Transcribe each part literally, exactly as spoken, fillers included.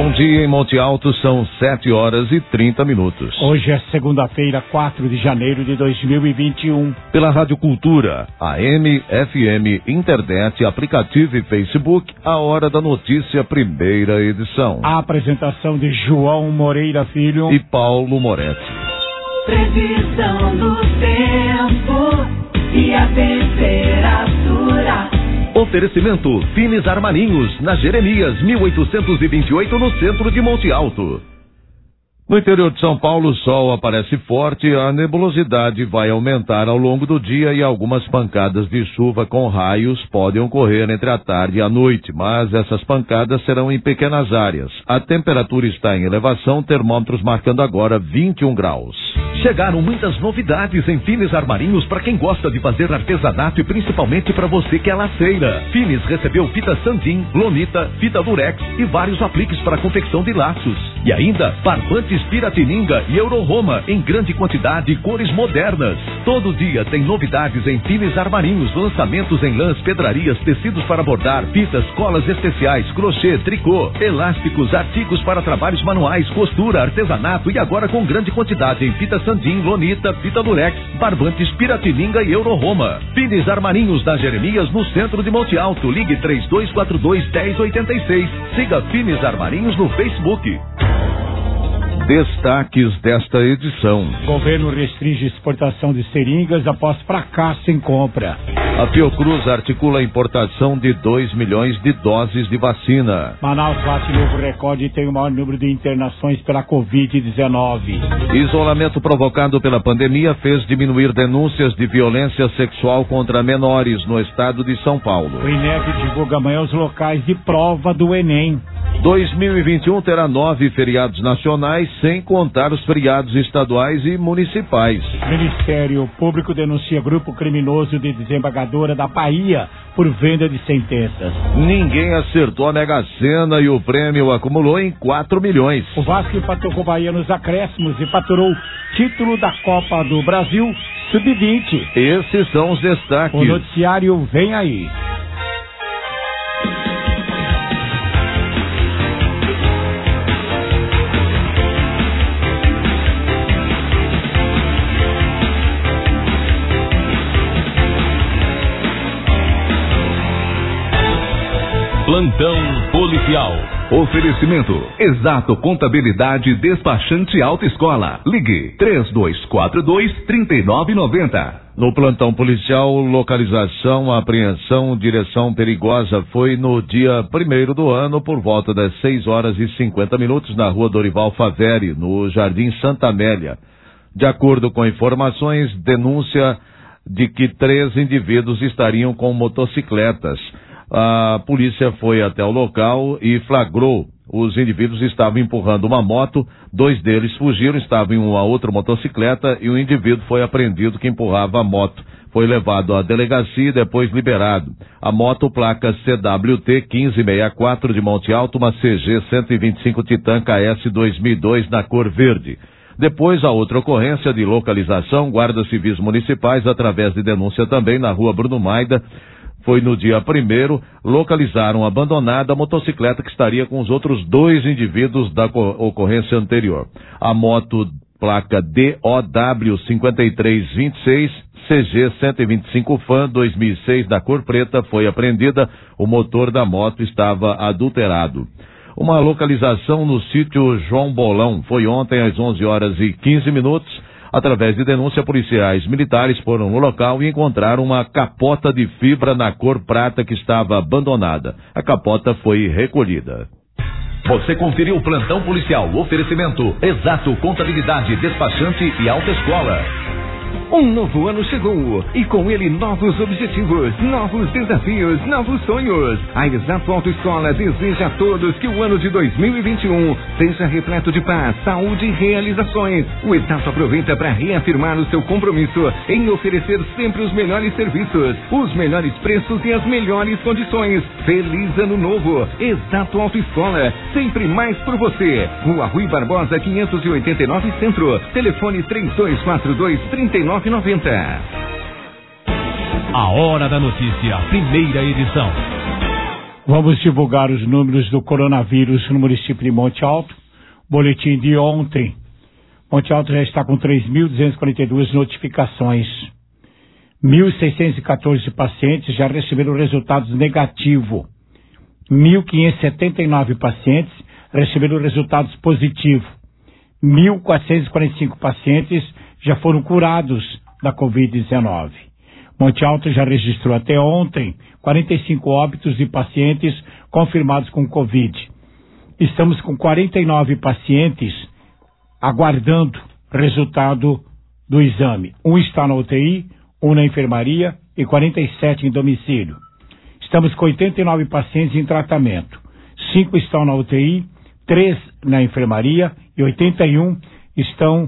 Bom dia em Monte Alto, são sete horas e trinta minutos. Hoje é segunda-feira, quatro de janeiro de dois mil e vinte e um. Pela Rádio Cultura, A M, F M, internet, aplicativo e Facebook, a Hora da Notícia, primeira edição. A apresentação de João Moreira Filho e Paulo Moretti. Previsão do tempo e a temperatura. Oferecimento Finis Armarinhos, na Jeremias mil oitocentos e vinte e oito, no centro de Monte Alto. No interior de São Paulo, o sol aparece forte, a nebulosidade vai aumentar ao longo do dia e algumas pancadas de chuva com raios podem ocorrer entre a tarde e a noite, mas essas pancadas serão em pequenas áreas. A temperatura está em elevação, termômetros marcando agora vinte e um graus. Chegaram muitas novidades em Finis Armarinhos para quem gosta de fazer artesanato e principalmente para você que é laceira. Finis recebeu fita Sandim, Lonita, fita Durex e vários apliques para confecção de laços. E ainda, barbantes Piratininga e Euro-Roma em grande quantidade e cores modernas. Todo dia tem novidades em Finis Armarinhos, lançamentos em lãs, pedrarias, tecidos para bordar, fitas, colas especiais, crochê, tricô, elásticos, artigos para trabalhos manuais, costura, artesanato e agora com grande quantidade em fita Sandim, Lonita, fita Durex, barbantes Piratininga e Euro-Roma. Finis Armarinhos da Jeremias, no centro de Monte Alto. Ligue três dois quatro dois, um zero oito seis. Siga Finis Armarinhos no Facebook. Destaques desta edição. Governo restringe exportação de seringas após fracasso em compra. A Fiocruz articula a importação de dois milhões de doses de vacina. Manaus bate novo recorde e tem o maior número de internações pela covid dezenove. Isolamento provocado pela pandemia fez diminuir denúncias de violência sexual contra menores no estado de São Paulo. O INEP divulga amanhã os locais de prova do Enem. dois mil e vinte e um terá nove feriados nacionais, sem contar os feriados estaduais e municipais. Ministério Público denuncia grupo criminoso de desembargadora da Bahia por venda de sentenças. Ninguém acertou a Mega Sena e o prêmio acumulou em quatro milhões. O Vasco empatou com o Bahia nos acréscimos e faturou título da Copa do Brasil sub vinte. Esses são os destaques. O noticiário vem aí. Plantão policial. Oferecimento Exato Contabilidade Despachante Autoescola. Ligue três dois quatro dois, três nove nove zero. No plantão policial, localização, apreensão, direção perigosa foi no dia primeiro do ano, por volta das seis horas e cinquenta minutos, na rua Dorival Faveri, no Jardim Santa Amélia. De acordo com informações, denúncia de que três indivíduos estariam com motocicletas. A polícia foi até o local e flagrou. Os indivíduos estavam empurrando uma moto, dois deles fugiram, estavam em uma outra motocicleta e o indivíduo foi apreendido que empurrava a moto. Foi levado à delegacia e depois liberado. A moto, placa C W T quinze sessenta e quatro de Monte Alto, uma C G cento e vinte e cinco Titan K S dois mil e dois na cor verde. Depois, a outra ocorrência de localização, guardas civis municipais, através de denúncia também na rua Bruno Maida, foi no dia primeiro, localizaram abandonada a motocicleta que estaria com os outros dois indivíduos da ocorrência anterior. A moto, placa D O W cinco três dois seis, C G cento e vinte e cinco Fan dois mil e seis da cor preta, foi apreendida. O motor da moto estava adulterado. Uma localização no sítio João Bolão foi ontem às onze horas e quinze minutos. Através de denúncia, policiais militares foram no local e encontraram uma capota de fibra na cor prata que estava abandonada. A capota foi recolhida. Você conferiu o plantão policial. Oferecimento Exato Contabilidade Despachante e Autoescola. Um novo ano chegou e com ele novos objetivos, novos desafios, novos sonhos. A Exato Autoescola deseja a todos que o ano de dois mil e vinte e um seja repleto de paz, saúde e realizações. O Exato aproveita para reafirmar o seu compromisso em oferecer sempre os melhores serviços, os melhores preços e as melhores condições. Feliz Ano Novo! Exato Autoescola, sempre mais por você. Rua Rui Barbosa, quinhentos e oitenta e nove Centro. Telefone três dois quatro dois, três nove nove zero. A Hora da Notícia, primeira edição. Vamos divulgar os números do coronavírus no município de Monte Alto. Boletim de ontem. Monte Alto já está com três mil duzentas e quarenta e duas notificações. mil seiscentos e quatorze pacientes já receberam resultados negativos. mil quinhentos e setenta e nove pacientes receberam resultados positivos. mil quatrocentos e quarenta e cinco pacientes já foram curados da covid dezenove. Monte Alto já registrou até ontem quarenta e cinco óbitos de pacientes confirmados com Covid. Estamos com quarenta e nove pacientes aguardando resultado do exame. Um está na U T I, um na enfermaria e quarenta e sete em domicílio. Estamos com oitenta e nove pacientes em tratamento. Cinco estão na U T I, três na enfermaria e oitenta e um estão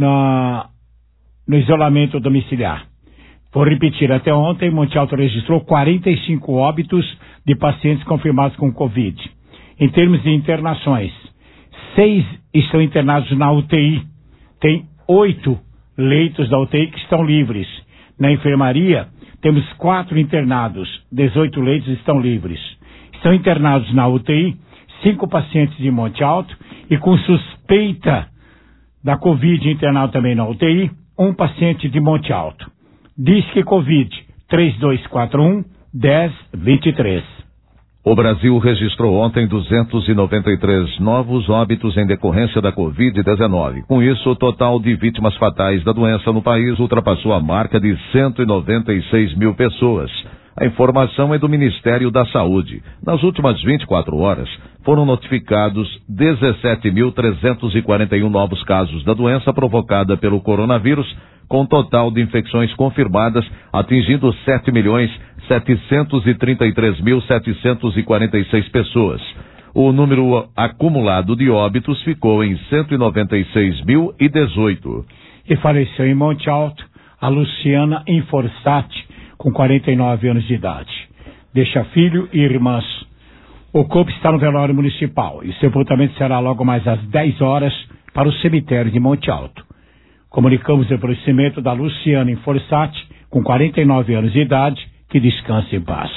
na, no isolamento domiciliar. Vou repetir, até ontem, Monte Alto registrou quarenta e cinco óbitos de pacientes confirmados com Covid. Em termos de internações, seis estão internados na U T I. Tem oito leitos da U T I que estão livres. Na enfermaria, temos quatro internados, dezoito leitos estão livres. Estão internados na U T I, cinco pacientes de Monte Alto e com suspeita da Covid internado também na U T I, um paciente de Monte Alto. Disque Covid três dois quatro um, um zero dois três. O Brasil registrou ontem duzentos e noventa e três novos óbitos em decorrência da covid dezenove. Com isso, o total de vítimas fatais da doença no país ultrapassou a marca de cento e noventa e seis mil pessoas. A informação é do Ministério da Saúde. Nas últimas vinte e quatro horas, foram notificados dezessete mil trezentos e quarenta e um novos casos da doença provocada pelo coronavírus, com total de infecções confirmadas atingindo sete milhões setecentos e trinta e três mil setecentos e quarenta e seis pessoas. O número acumulado de óbitos ficou em cento e noventa e seis mil e dezoito. E faleceu em Monte Alto a Luciana Inforsati, com quarenta e nove anos de idade. Deixa filho e irmãs. O corpo está no velório municipal e sepultamento será logo mais às dez horas para o cemitério de Monte Alto. Comunicamos o falecimento da Luciana Inforsati, com quarenta e nove anos de idade, que descanse em paz.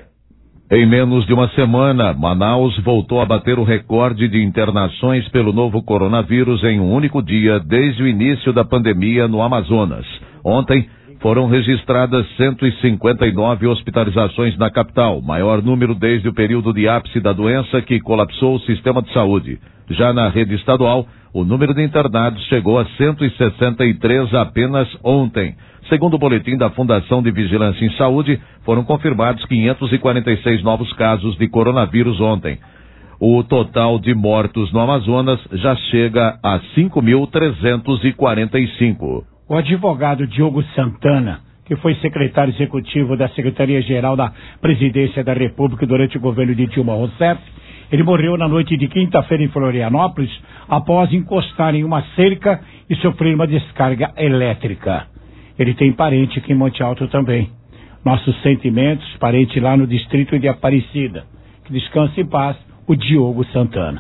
Em menos de uma semana, Manaus voltou a bater o recorde de internações pelo novo coronavírus em um único dia desde o início da pandemia no Amazonas. Ontem, foram registradas cento e cinquenta e nove hospitalizações na capital, maior número desde o período de ápice da doença que colapsou o sistema de saúde. Já na rede estadual, o número de internados chegou a cento e sessenta e três apenas ontem. Segundo o boletim da Fundação de Vigilância em Saúde, foram confirmados quinhentos e quarenta e seis novos casos de coronavírus ontem. O total de mortos no Amazonas já chega a cinco mil trezentos e quarenta e cinco. O advogado Diogo Santana, que foi secretário executivo da Secretaria-Geral da Presidência da República durante o governo de Dilma Rousseff, ele morreu na noite de quinta-feira em Florianópolis após encostar em uma cerca e sofrer uma descarga elétrica. Ele tem parente aqui em Monte Alto também. Nossos sentimentos, parente lá no distrito de Aparecida. Que descanse em paz, o Diogo Santana.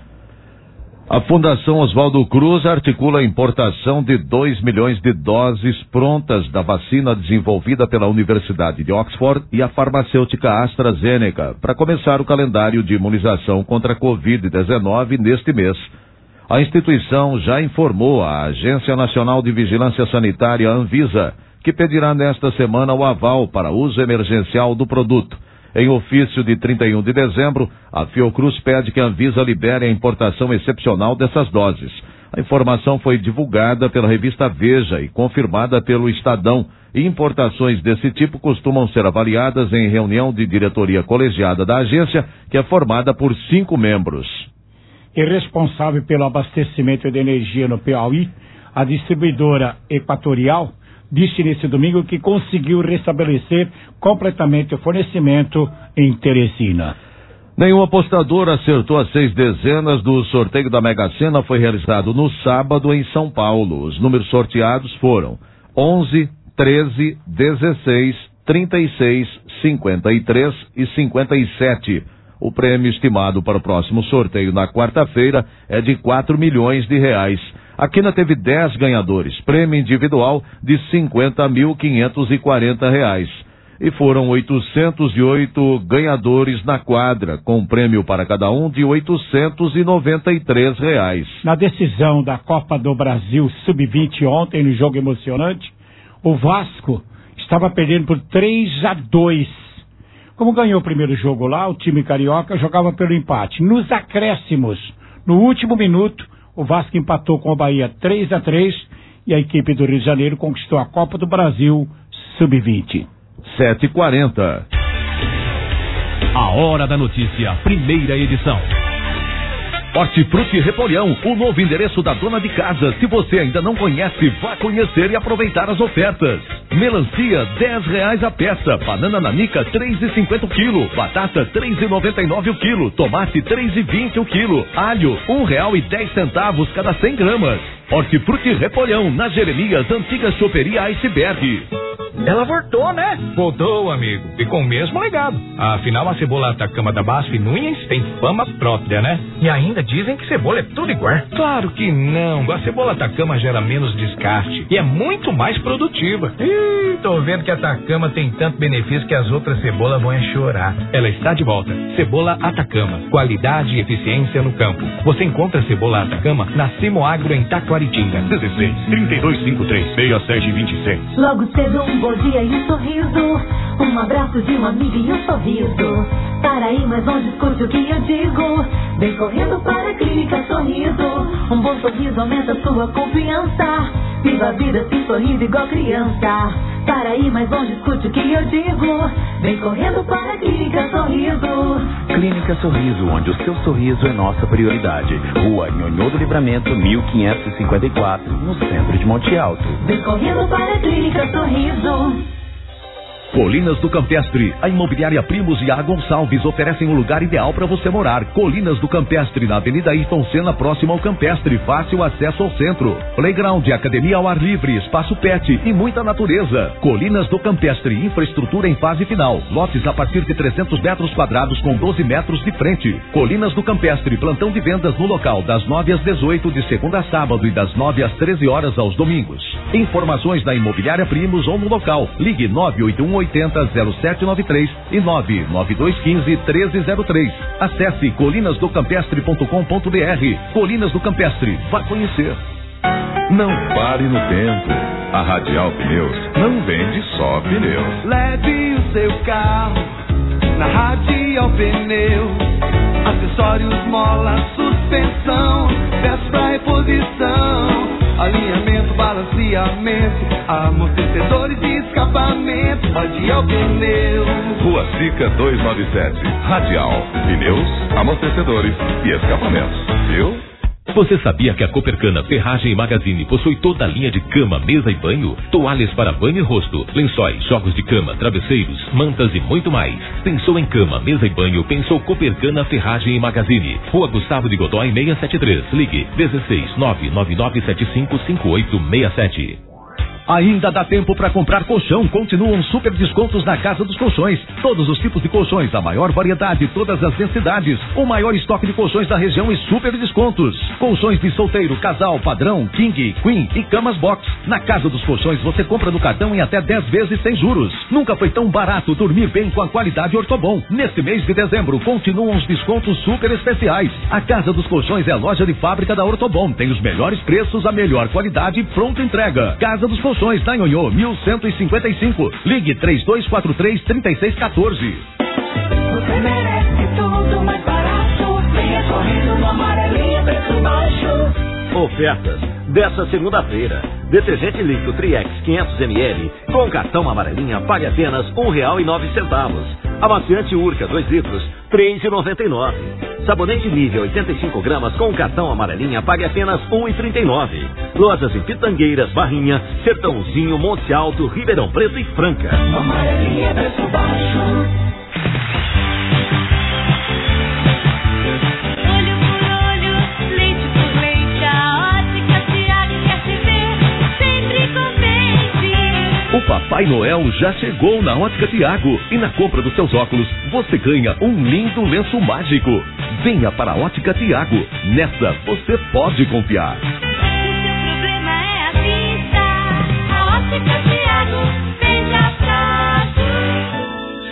A Fundação Oswaldo Cruz articula a importação de dois milhões de doses prontas da vacina desenvolvida pela Universidade de Oxford e a farmacêutica AstraZeneca para começar o calendário de imunização contra a covid dezenove neste mês. A instituição já informou à Agência Nacional de Vigilância Sanitária, Anvisa, que pedirá nesta semana o aval para uso emergencial do produto. Em ofício de trinta e um de dezembro, a Fiocruz pede que a Anvisa libere a importação excepcional dessas doses. A informação foi divulgada pela revista Veja e confirmada pelo Estadão. E importações desse tipo costumam ser avaliadas em reunião de diretoria colegiada da agência, que é formada por cinco membros. E responsável pelo abastecimento de energia no Piauí, a distribuidora Equatorial disse nesse domingo que conseguiu restabelecer completamente o fornecimento em Teresina. Nenhum apostador acertou as seis dezenas do sorteio da Mega Sena. Foi realizado no sábado em São Paulo. Os números sorteados foram onze, treze, dezesseis, trinta e seis, cinquenta e três e cinquenta e sete. O prêmio estimado para o próximo sorteio na quarta-feira é de quatro milhões de reais. A Quina teve dez ganhadores, prêmio individual de cinquenta mil quinhentos e quarenta reais. e foram oitocentos e oito ganhadores na quadra, com prêmio para cada um de oitocentos e noventa e três reais. Na decisão da Copa do Brasil sub vinte ontem, no jogo emocionante, o Vasco estava perdendo por três a dois. Como ganhou o primeiro jogo lá, o time carioca jogava pelo empate. Nos acréscimos, no último minuto, o Vasco empatou com o Bahia três a três e a equipe do Rio de Janeiro conquistou a Copa do Brasil sub vinte. sete e quarenta. A Hora da Notícia, primeira edição. Hortifruti Repolhão, o novo endereço da dona de casa. Se você ainda não conhece, vá conhecer e aproveitar as ofertas. Melancia, dez reais a peça. Banana nanica, três e cinquenta o quilo. Batata, três e noventa e nove o quilo. Tomate, três e vinte o quilo. Alho, um real e dez centavos cada cem gramas. Hortifruti Repolhão, na Jeremias, antiga choperia Iceberg. Ela voltou, né? Voltou, amigo. E com o mesmo legado. Afinal, a cebola Atacama da Basf Nunes tem fama própria, né? E ainda dizem que cebola é tudo igual. Claro que não. A cebola Atacama gera menos descarte e é muito mais produtiva. Ih, tô vendo que a Atacama tem tanto benefício que as outras cebolas vão chorar. Ela está de volta. Cebola Atacama. Qualidade e eficiência no campo. Você encontra a cebola Atacama na Simoagro em Taquaritinga. dezesseis, trinta e dois, cinquenta e três, sessenta e sete, vinte e seis. Logo cedo um bom dia e um sorriso, um abraço de um amigo e um sorriso. Para aí, mas não discute o que eu digo. Vem correndo para a Clínica Sorriso. Um bom sorriso aumenta sua confiança. Viva a vida se sorrindo igual criança. Para aí, mas não discute o que eu digo. Vem correndo para a Clínica Sorriso. Clínica Sorriso, onde o seu sorriso é nossa prioridade. Rua Nhonhô do Livramento, mil quinhentos e cinquenta e quatro, no centro de Monte Alto. Vem correndo para a Clínica Sorriso. Colinas do Campestre, a imobiliária Primos e a Gonçalves oferecem um lugar ideal para você morar. Colinas do Campestre, na Avenida Ayrton Senna, próximo ao Campestre, fácil acesso ao centro. Playground, academia ao ar livre, espaço pet e muita natureza. Colinas do Campestre, infraestrutura em fase final. Lotes a partir de trezentos metros quadrados com doze metros de frente. Colinas do Campestre, plantão de vendas no local das nove às dezoito de segunda a sábado e das nove às treze horas aos domingos. Informações da imobiliária Primos ou no local. Ligue nove oito um oitenta, zero sete nove três e nove nove dois um cinco, um três zero três. Acesse colinas do campestre ponto com ponto br. Colinas do Campestre, vá conhecer. Não pare no tempo. A Radial Pneus não vende só pneus. Leve o seu carro na Radial Pneus. Acessórios, mola, suspensão, peças pra reposição, alinhamento, balanceamento, amortecedores de escapamento. Radial Pneus. Rua Sica duzentos e noventa e sete. Radial Pneus, amortecedores e escapamentos. Viu? Você sabia que a Copercana Ferragem e Magazine possui toda a linha de cama, mesa e banho? Toalhas para banho e rosto, lençóis, jogos de cama, travesseiros, mantas e muito mais. Pensou em cama, mesa e banho? Pensou Copercana Ferragem e Magazine. Rua Gustavo de Godoy seiscentos e setenta e três. Ligue dezesseis, nove nove nove sete cinco, cinco oito seis sete. Ainda dá tempo para comprar colchão. Continuam super descontos na Casa dos Colchões. Todos os tipos de colchões, a maior variedade, todas as densidades, o maior estoque de colchões da região e super descontos. Colchões de solteiro, casal, padrão, king, queen e camas box. Na Casa dos Colchões você compra no cartão em até dez vezes sem juros. Nunca foi tão barato dormir bem com a qualidade Ortobon. Neste mês de dezembro continuam os descontos super especiais. A Casa dos Colchões é a loja de fábrica da Ortobon. Tem os melhores preços, a melhor qualidade e pronta entrega. Casa dos Colchões. Da Nhonhô, mil cento e cinquenta e cinco. Ligue três dois quatro três, três seis um quatro. Você merece tudo mais barato. Venha correndo no Amarelinha, preço baixo. Ofertas dessa segunda-feira. Detergente líquido Triex quinhentos mililitros com cartão Amarelinha pague apenas um real e nove centavos. Amaciante Urca dois litros, três reais e noventa e nove. Sabonete Nivea oitenta e cinco gramas com cartão Amarelinha pague apenas um real e trinta e nove. Lojas em Pitangueiras, Barrinha, Sertãozinho, Monte Alto, Ribeirão Preto e Franca. Amarelinha, preço baixo. O Papai Noel já chegou na Ótica Tiago e na compra dos seus óculos você ganha um lindo lenço mágico. Venha para a Ótica Tiago. Nessa você pode confiar. Se seu problema é a vista, a Ótica Tiago vem já pra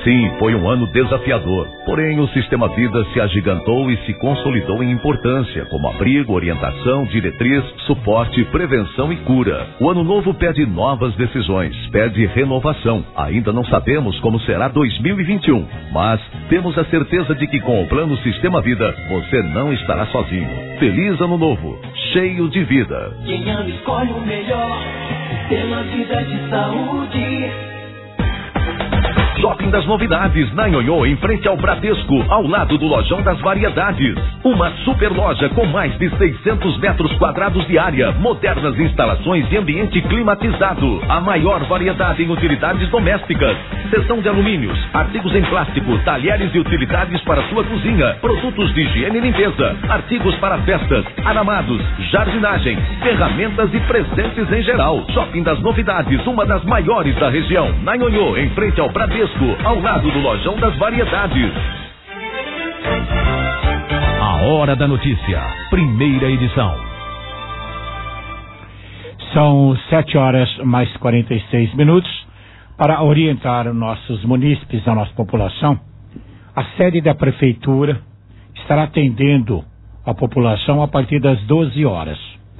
Sim, foi um ano desafiador. Porém, o Sistema Vida se agigantou e se consolidou em importância, como abrigo, orientação, diretriz, suporte, prevenção e cura. O ano novo pede novas decisões, pede renovação. Ainda não sabemos como será dois mil e vinte e um, mas temos a certeza de que com o Plano Sistema Vida, você não estará sozinho. Feliz ano novo, cheio de vida. Quem ama escolhe o melhor, Sistema Vida de Saúde. Shopping das Novidades, na Nhonhô, em frente ao Bradesco, ao lado do Lojão das Variedades. Uma super loja com mais de seiscentos metros quadrados de área, modernas instalações e ambiente climatizado. A maior variedade em utilidades domésticas. Seção de alumínios, artigos em plástico, talheres e utilidades para sua cozinha, produtos de higiene e limpeza, artigos para festas, aramados, jardinagem, ferramentas e presentes em geral. Shopping das Novidades, uma das maiores da região, na Nhonhô, em frente ao Bradesco, ao lado do Lojão das Variedades. A Hora da Notícia, primeira edição. São sete horas mais quarenta e seis minutos. Para orientar nossos munícipes, a nossa população, a sede da Prefeitura estará atendendo a população a partir das doze horas.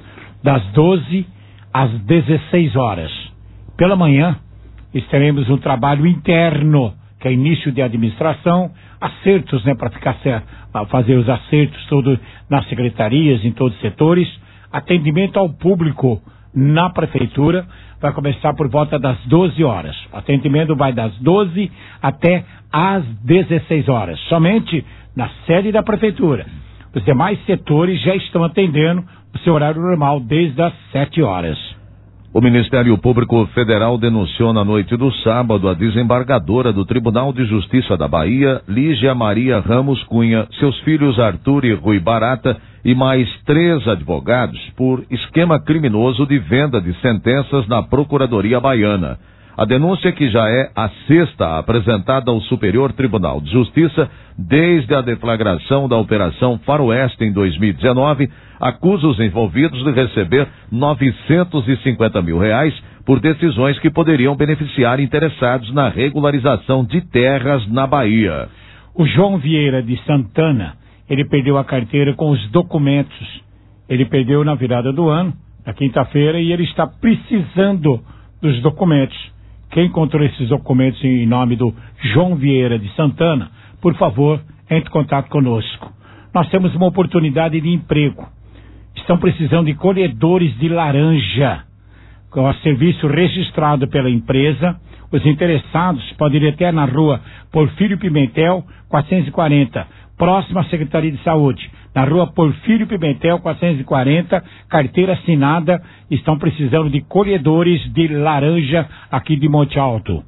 Das doze às dezesseis horas. Pela manhã, teremos um trabalho interno, que é início de administração, acertos, né, para ficar para fazer os acertos todos nas secretarias, em todos os setores, atendimento ao público na prefeitura, vai começar por volta das doze horas. O atendimento vai das doze até às dezesseis horas, somente na sede da prefeitura. Os demais setores já estão atendendo o seu horário normal desde as sete horas. O Ministério Público Federal denunciou na noite do sábado a desembargadora do Tribunal de Justiça da Bahia, Lígia Maria Ramos Cunha, seus filhos Arthur e Rui Barata e mais três advogados por esquema criminoso de venda de sentenças na Procuradoria Baiana. A denúncia, que já é a sexta apresentada ao Superior Tribunal de Justiça desde a deflagração da Operação Faroeste em dois mil e dezenove, acusa os envolvidos de receber novecentos e cinquenta mil reais por decisões que poderiam beneficiar interessados na regularização de terras na Bahia. O João Vieira de Santana, ele perdeu a carteira com os documentos. Ele perdeu na virada do ano, na quinta-feira, e ele está precisando dos documentos. Quem encontrou esses documentos em nome do João Vieira de Santana, por favor, entre em contato conosco. Nós temos uma oportunidade de emprego. Estão precisando de colhedores de laranja, com o serviço registrado pela empresa. Os interessados podem ir até na rua Porfírio Pimentel, quatrocentos e quarenta, próxima à Secretaria de Saúde. Na rua Porfírio Pimentel, quatrocentos e quarenta, carteira assinada. Estão precisando de colhedores de laranja aqui de Monte Alto.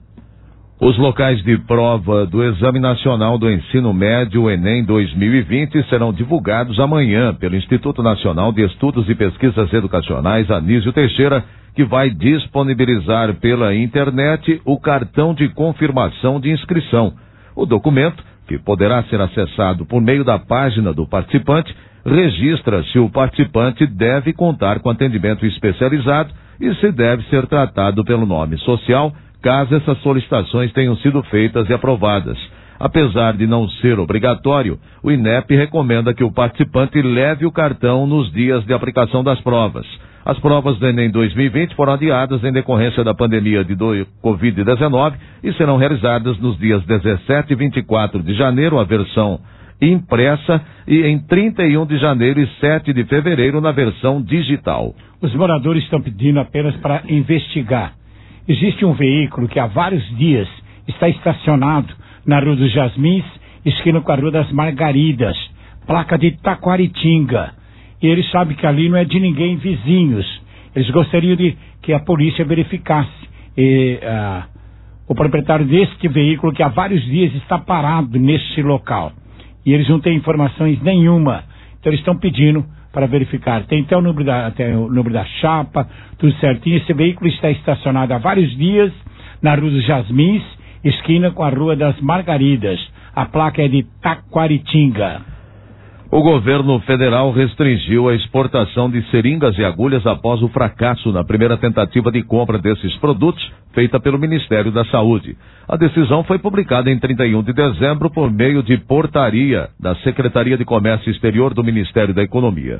Os locais de prova do Exame Nacional do Ensino Médio, Enem dois mil e vinte, serão divulgados amanhã pelo Instituto Nacional de Estudos e Pesquisas Educacionais, Anísio Teixeira, que vai disponibilizar pela internet o cartão de confirmação de inscrição. O documento, que poderá ser acessado por meio da página do participante, registra se o participante deve contar com atendimento especializado e se deve ser tratado pelo nome social, caso essas solicitações tenham sido feitas e aprovadas. Apesar de não ser obrigatório, o I N E P recomenda que o participante leve o cartão nos dias de aplicação das provas. As provas do Enem dois mil e vinte foram adiadas em decorrência da pandemia de covid dezenove e serão realizadas nos dias dezessete e vinte e quatro de janeiro, a versão impressa, e em trinta e um de janeiro e sete de fevereiro, na versão digital. Os moradores estão pedindo apenas para investigar. Existe um veículo que há vários dias está estacionado na Rua dos Jasmins, esquina com a Rua das Margaridas, placa de Taquaritinga. E eles sabem que ali não é de ninguém, vizinhos. Eles gostariam de que a polícia verificasse. E, uh, o proprietário deste veículo, que há vários dias está parado nesse local. E eles não têm informações nenhuma. Então eles estão pedindo para verificar. Tem até o número da, até o número da chapa, tudo certinho. Esse veículo está estacionado há vários dias na Rua dos Jasmins, esquina com a Rua das Margaridas. A placa é de Taquaritinga. O governo federal restringiu a exportação de seringas e agulhas após o fracasso na primeira tentativa de compra desses produtos feita pelo Ministério da Saúde. A decisão foi publicada em trinta e um de dezembro por meio de portaria da Secretaria de Comércio Exterior do Ministério da Economia.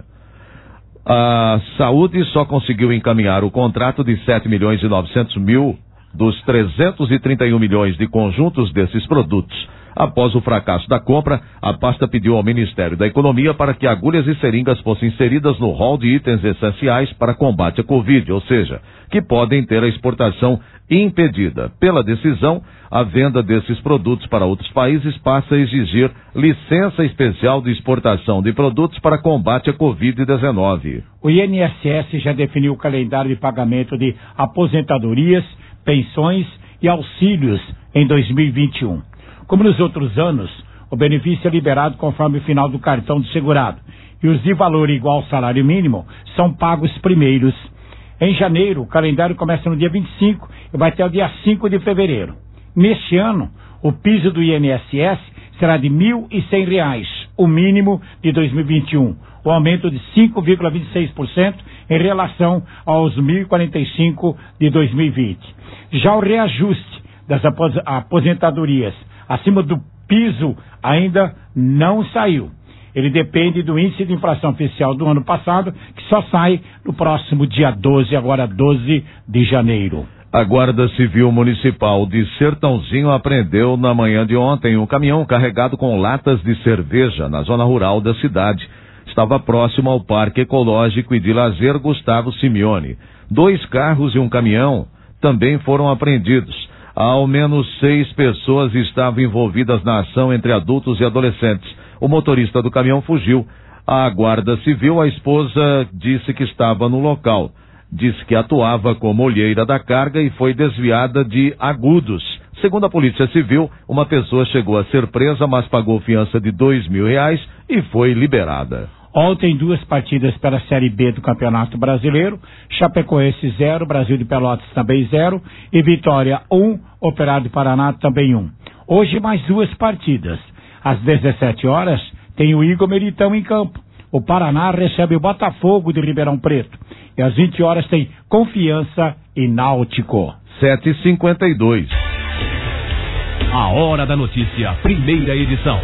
A Saúde só conseguiu encaminhar o contrato de sete milhões e novecentos mil dos trezentos e trinta e um milhões de conjuntos desses produtos. Após o fracasso da compra, a pasta pediu ao Ministério da Economia para que agulhas e seringas fossem inseridas no rol de itens essenciais para combate à Covid, ou seja, que podem ter a exportação impedida. Pela decisão, a venda desses produtos para outros países passa a exigir licença especial de exportação de produtos para combate à Covid dezenove. O I N S S já definiu o calendário de pagamento de aposentadorias, pensões e auxílios em dois mil e vinte e um. Como nos outros anos, o benefício é liberado conforme o final do cartão do segurado e os de valor igual ao salário mínimo são pagos primeiros. Em janeiro, o calendário começa no dia vinte e cinco e vai até o dia cinco de fevereiro. Neste ano, o piso do I N S S será de mil e cem reais, o mínimo de dois mil e vinte e um, o aumento de cinco vírgula vinte e seis por cento em relação aos mil e quarenta e cinco de dois mil e vinte. Já o reajuste das aposentadorias acima do piso ainda não saiu. Ele depende do índice de inflação oficial do ano passado, que só sai no próximo dia doze, agora doze de janeiro. A Guarda Civil Municipal de Sertãozinho apreendeu na manhã de ontem um caminhão carregado com latas de cerveja na zona rural da cidade. Estava próximo ao Parque Ecológico e de Lazer Gustavo Simeone. Dois carros e um caminhão também foram apreendidos. Ao menos seis pessoas estavam envolvidas na ação entre adultos e adolescentes. O motorista do caminhão fugiu. A Guarda Civil, a esposa, disse que estava no local. Disse que atuava como olheira da carga e foi desviada de Agudos. Segundo a Polícia Civil, uma pessoa chegou a ser presa, mas pagou fiança de dois mil reais e foi liberada. Ontem, duas partidas pela Série B do Campeonato Brasileiro. Chapecoense zero, Brasil de Pelotas também zero. E Vitória um, Operário de Paraná também um. Hoje, mais duas partidas. Às dezessete horas, tem o Igor Meritão em campo. O Paraná recebe o Botafogo de Ribeirão Preto. E às vinte horas tem Confiança e Náutico. sete e cinquenta e dois. A Hora da Notícia, primeira edição.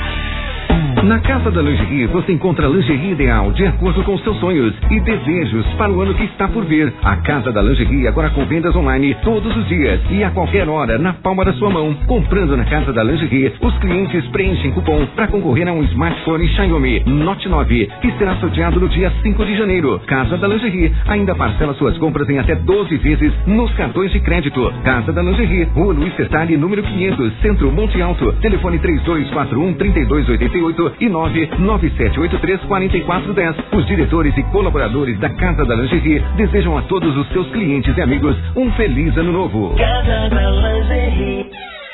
Na Casa da Lingerie você encontra a lingerie ideal de acordo com seus sonhos e desejos para o ano que está por vir. A Casa da Lingerie agora com vendas online todos os dias e a qualquer hora na palma da sua mão. Comprando na Casa da Lingerie, os clientes preenchem cupom para concorrer a um smartphone Xiaomi Note nove que será sorteado no dia cinco de janeiro. Casa da Lingerie ainda parcela suas compras em até doze vezes nos cartões de crédito. Casa da Lingerie, Rua Luiz Sertari, número quinhentos, Centro Monte Alto. Telefone três dois quatro um, três dois oito oito e nove nove sete oito três quatro quatro um zero. Os diretores e colaboradores da Casa da Lingerie desejam a todos os seus clientes e amigos um feliz ano novo. Casa da Lingerie.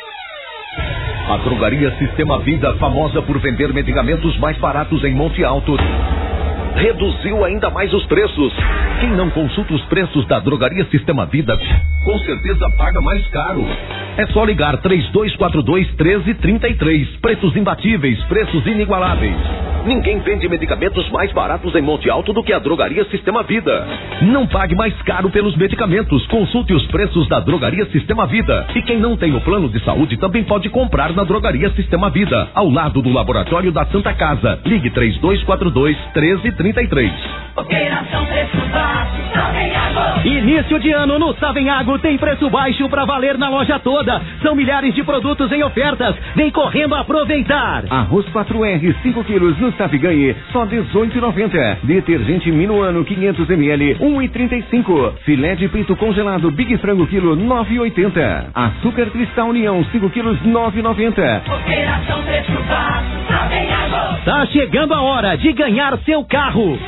A Drogaria Sistema Vida, famosa por vender medicamentos mais baratos em Monte Alto, reduziu ainda mais os preços. Quem não consulta os preços da Drogaria Sistema Vida, com certeza paga mais caro. É só ligar três dois quatro dois, um três três três. Preços imbatíveis, preços inigualáveis. Ninguém vende medicamentos mais baratos em Monte Alto do que a Drogaria Sistema Vida. Não pague mais caro pelos medicamentos. Consulte os preços da Drogaria Sistema Vida. E quem não tem o plano de saúde também pode comprar na Drogaria Sistema Vida, ao lado do Laboratório da Santa Casa. Ligue três dois quatro dois, um três três três. Operação Preço Baixo, Savenhago. Início de ano no Savenhago tem preço baixo pra valer na loja toda. São milhares de produtos em ofertas. Vem correndo aproveitar. Arroz quatro R, cinco quilos no Saviganhe, só dezoito reais e noventa centavos. Detergente Minuano, quinhentos mililitros, um real e trinta e cinco centavos. Filé de peito congelado Big Frango quilo, nove reais e oitenta centavos. Açúcar Cristal União, cinco quilos, nove reais e noventa centavos. Operação Preço Baixo, Savenhago. Tá chegando a hora de ganhar seu carro.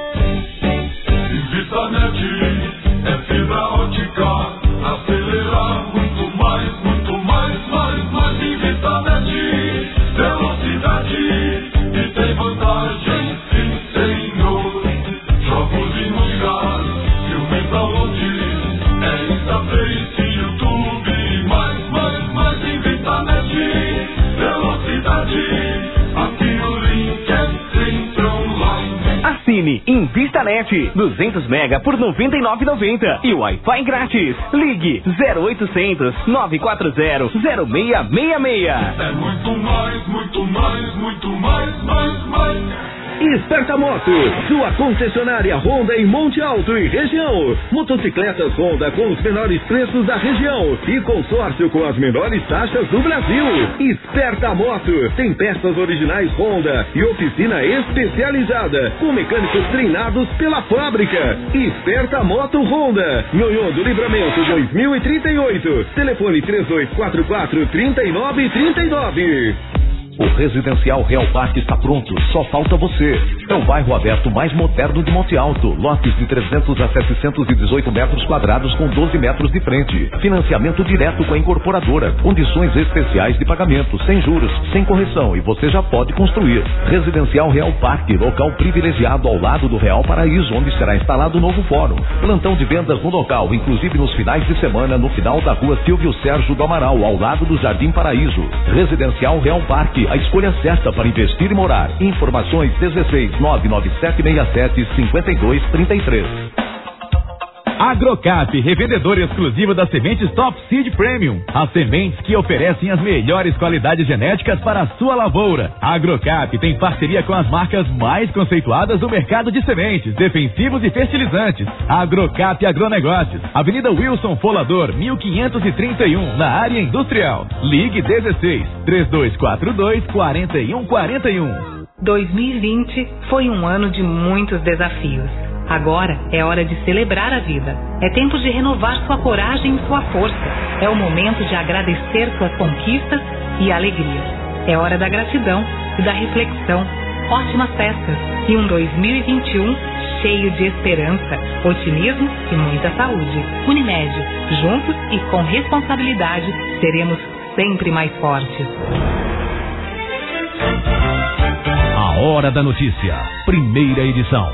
Invitanet é fibra ótica, acelerar muito mais, muito mais, mais, mais. Invitanet, velocidade e tem vantagem, sim senhor. Jogos e música, filmes downloads, é Instaface, YouTube, mais, mais, mais. Invitanet, velocidade, aqui o link é online InvistaNet, duzentos mega por noventa e nove reais e noventa centavos e Wi-Fi grátis. Ligue zero oitocentos, nove quatro zero, zero seis seis seis. É muito mais, muito mais, muito mais, mais, mais. Esperta Moto, sua concessionária Honda em Monte Alto e região. Motocicletas Honda com os menores preços da região e consórcio com as menores taxas do Brasil. Esperta Moto, tem peças originais Honda e oficina especializada com mecânicos treinados pela fábrica. Esperta Moto Honda, Nhonhô do Livramento dois mil e trinta e oito. Telefone três dois quatro quatro, três nove três nove. O Residencial Real Parque está pronto, só falta você. É o bairro aberto mais moderno de Monte Alto. Lotes de trezentos a setecentos e dezoito metros quadrados com doze metros de frente. Financiamento direto com a incorporadora. Condições especiais de pagamento, sem juros, sem correção e você já pode construir. Residencial Real Parque, local privilegiado ao lado do Real Paraíso, onde será instalado o novo fórum. Plantão de vendas no local, inclusive nos finais de semana, no final da rua Silvio Sérgio do Amaral, ao lado do Jardim Paraíso. Residencial Real Parque, a escolha certa para investir e morar. Informações dezesseis, nove nove sete seis sete, cinco dois três três. Agrocap, revendedor exclusivo das sementes Top Seed Premium. As sementes que oferecem as melhores qualidades genéticas para a sua lavoura. A Agrocap tem parceria com as marcas mais conceituadas do mercado de sementes, defensivos e fertilizantes. Agrocap Agronegócios, Avenida Wilson Folador, mil quinhentos e trinta e um, na área industrial. Ligue dezesseis, três dois quatro dois, quatro um quatro um. dois mil e vinte foi um ano de muitos desafios. Agora é hora de celebrar a vida. É tempo de renovar sua coragem e sua força. É o momento de agradecer suas conquistas e alegrias. É hora da gratidão e da reflexão. Ótimas festas e um dois mil e vinte e um cheio de esperança, otimismo e muita saúde. Unimed, juntos e com responsabilidade, seremos sempre mais fortes. A Hora da Notícia, primeira edição.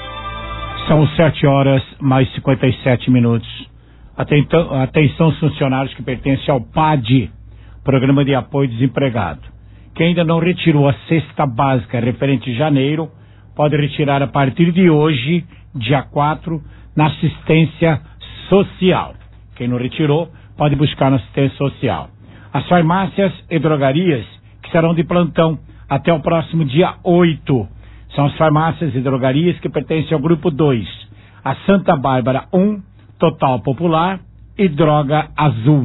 São sete horas mais cinquenta e sete minutos. Atenção, atenção funcionários que pertencem ao P A D, Programa de Apoio Desempregado. Quem ainda não retirou a cesta básica referente a janeiro, pode retirar a partir de hoje, dia quatro, na assistência social. Quem não retirou, pode buscar na assistência social. As farmácias e drogarias que serão de plantão até o próximo dia oito. São as farmácias e drogarias que pertencem ao grupo dois. A Santa Bárbara um, Total Popular e Droga Azul.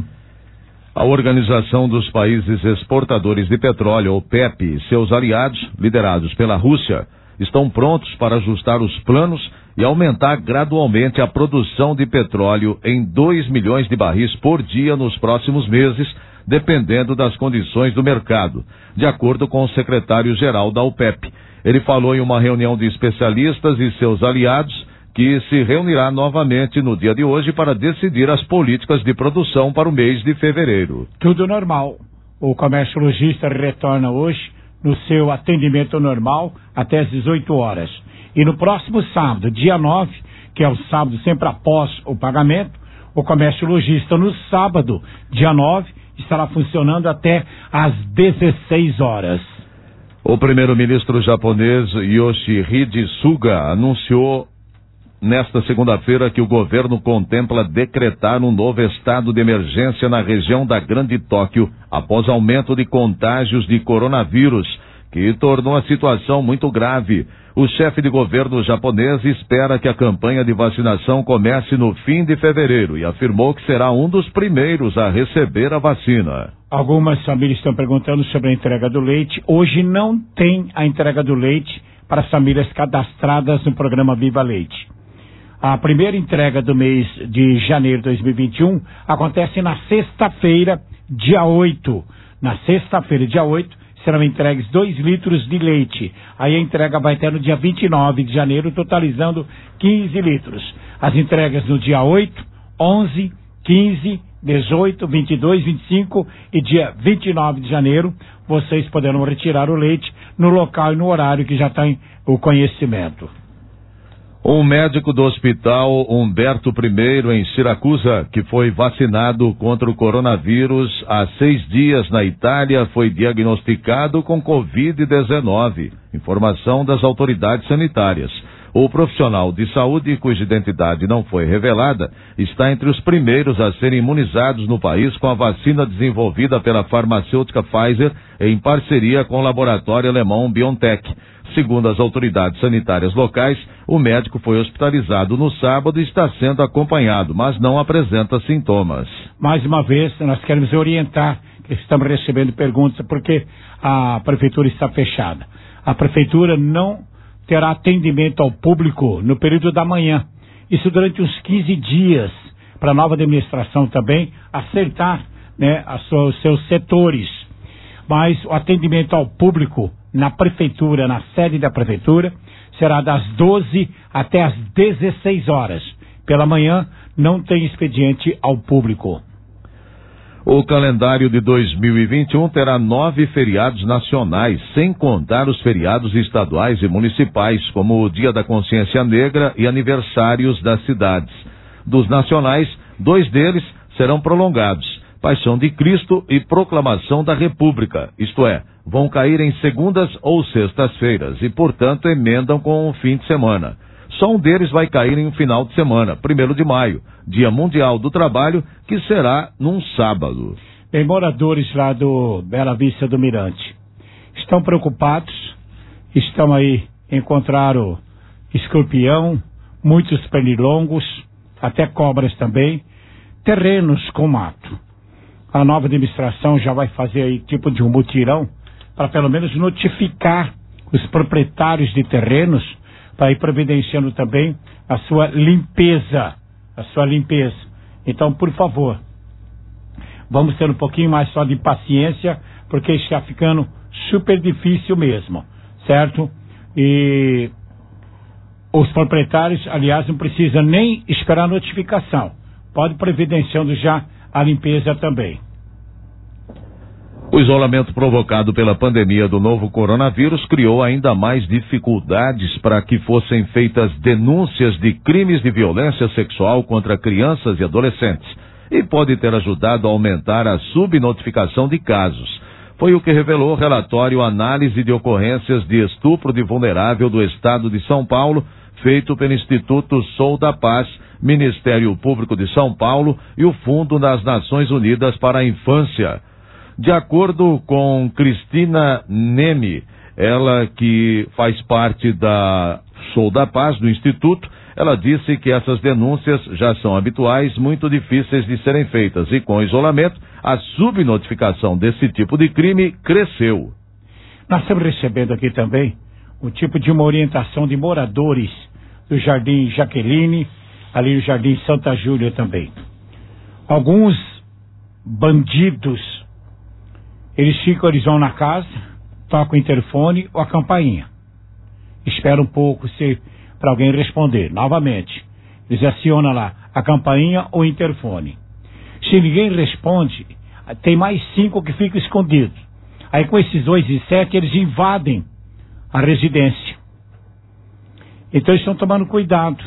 A Organização dos Países Exportadores de Petróleo, OPEP, e seus aliados, liderados pela Rússia, estão prontos para ajustar os planos e aumentar gradualmente a produção de petróleo em dois milhões de barris por dia nos próximos meses, dependendo das condições do mercado, de acordo com o secretário-geral da OPEP. Ele falou em uma reunião de especialistas e seus aliados que se reunirá novamente no dia de hoje para decidir as políticas de produção para o mês de fevereiro. Tudo normal. O comércio lojista retorna hoje no seu atendimento normal até às dezoito horas. E no próximo sábado, dia nove, que é o sábado sempre após o pagamento, o comércio lojista no sábado, dia nove, estará funcionando até às dezesseis horas. O primeiro-ministro japonês Yoshihide Suga anunciou nesta segunda-feira que o governo contempla decretar um novo estado de emergência na região da Grande Tóquio após aumento de contágios de coronavírus, que tornou a situação muito grave. O chefe de governo japonês espera que a campanha de vacinação comece no fim de fevereiro e afirmou que será um dos primeiros a receber a vacina. Algumas famílias estão perguntando sobre a entrega do leite. Hoje não tem a entrega do leite para as famílias cadastradas no programa Viva Leite. A primeira entrega do mês de janeiro de dois mil e vinte e um acontece na sexta-feira, dia oito. Na sexta-feira, dia oito, serão entregues dois litros de leite. Aí a entrega vai ter no dia vinte e nove de janeiro, totalizando quinze litros. As entregas no dia oito, onze, quinze, dezoito, vinte e dois, vinte e cinco e dia vinte e nove de janeiro, vocês poderão retirar o leite no local e no horário que já tem o conhecimento. Um médico do hospital Humberto I, em Siracusa, que foi vacinado contra o coronavírus há seis dias na Itália, foi diagnosticado com covid dezenove. Informação das autoridades sanitárias. O profissional de saúde, cuja identidade não foi revelada, está entre os primeiros a serem imunizados no país com a vacina desenvolvida pela farmacêutica Pfizer em parceria com o laboratório alemão BioNTech. Segundo as autoridades sanitárias locais, o médico foi hospitalizado no sábado e está sendo acompanhado, mas não apresenta sintomas. Mais uma vez, nós queremos orientar, que estamos recebendo perguntas, porque a prefeitura está fechada. A prefeitura não terá atendimento ao público no período da manhã. Isso durante uns quinze dias, para a nova administração também acertar, né, os seus setores. Mas o atendimento ao público na prefeitura, na sede da prefeitura, será das doze até as dezesseis horas. Pela manhã, não tem expediente ao público. O calendário de dois mil e vinte e um terá nove feriados nacionais, sem contar os feriados estaduais e municipais, como o Dia da Consciência Negra e aniversários das cidades. Dos nacionais, dois deles serão prolongados: Paixão de Cristo e Proclamação da República, isto é, vão cair em segundas ou sextas-feiras e, portanto, emendam com o fim de semana. Só um deles vai cair em um final de semana, primeiro de maio, Dia Mundial do Trabalho, que será num sábado. Bem, moradores lá do Bela Vista do Mirante estão preocupados, estão aí, encontraram escorpião, muitos pernilongos, até cobras também, terrenos com mato. A nova administração já vai fazer aí tipo de um mutirão para pelo menos notificar os proprietários de terrenos para ir providenciando também a sua limpeza, a sua limpeza. Então, por favor, vamos ter um pouquinho mais só de paciência, porque está ficando super difícil mesmo, certo? E os proprietários, aliás, não precisam nem esperar notificação. Pode providenciando já a limpeza também. O isolamento provocado pela pandemia do novo coronavírus criou ainda mais dificuldades para que fossem feitas denúncias de crimes de violência sexual contra crianças e adolescentes e pode ter ajudado a aumentar a subnotificação de casos. Foi o que revelou o relatório Análise de Ocorrências de Estupro de Vulnerável do Estado de São Paulo, feito pelo Instituto Sou da Paz, Ministério Público de São Paulo e o Fundo das Nações Unidas para a Infância. De acordo com Cristina Neme, ela que faz parte da Sou da Paz, do Instituto, ela disse que essas denúncias já são habituais, muito difíceis de serem feitas e com o isolamento, a subnotificação desse tipo de crime cresceu. Nós estamos recebendo aqui também um tipo de uma orientação de moradores do Jardim Jaqueline, ali no Jardim Santa Júlia também. Alguns bandidos, eles ficam, eles vão na casa, tocam o interfone ou a campainha. Espera um pouco se para alguém responder. Novamente, eles acionam lá a campainha ou o interfone. Se ninguém responde, tem mais cinco que ficam escondidos. Aí com esses dois e sete, eles invadem a residência. Então eles estão tomando cuidado,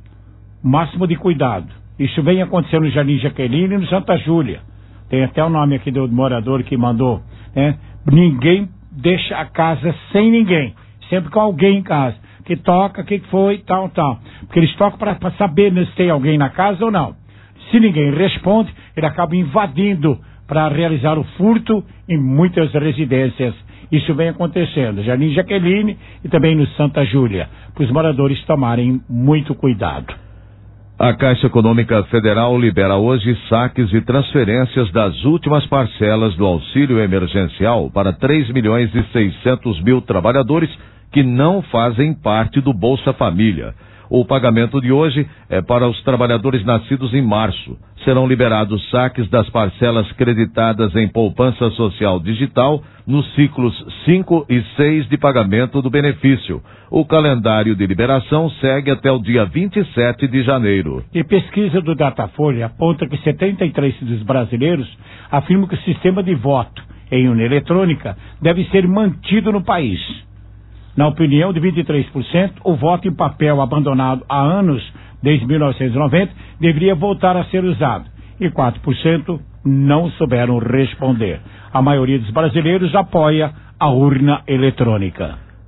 o máximo de cuidado. Isso vem acontecendo no Jardim Jaqueline e no Santa Júlia. Tem até o nome aqui do morador que mandou, né? Ninguém deixa a casa sem ninguém, sempre com alguém em casa, que toca, o que foi, tal, tal. Porque eles tocam para saber se tem alguém na casa ou não. Se ninguém responde, ele acaba invadindo para realizar o furto em muitas residências. Isso vem acontecendo, Jardim Jaqueline e também no Santa Júlia, para os moradores tomarem muito cuidado. A Caixa Econômica Federal libera hoje saques e transferências das últimas parcelas do auxílio emergencial para três milhões e seiscentos mil trabalhadores que não fazem parte do Bolsa Família. O pagamento de hoje é para os trabalhadores nascidos em março. Serão liberados saques das parcelas creditadas em poupança social digital nos ciclos cinco e seis de pagamento do benefício. O calendário de liberação segue até o dia vinte e sete de janeiro. E pesquisa do Datafolha aponta que setenta e três por cento dos brasileiros afirmam que o sistema de voto em urna eletrônica deve ser mantido no país. Na opinião de vinte e três por cento, o voto em papel abandonado há anos, desde mil novecentos e noventa, deveria voltar a ser usado. E quatro por cento não souberam responder. A maioria dos brasileiros apoia a urna eletrônica.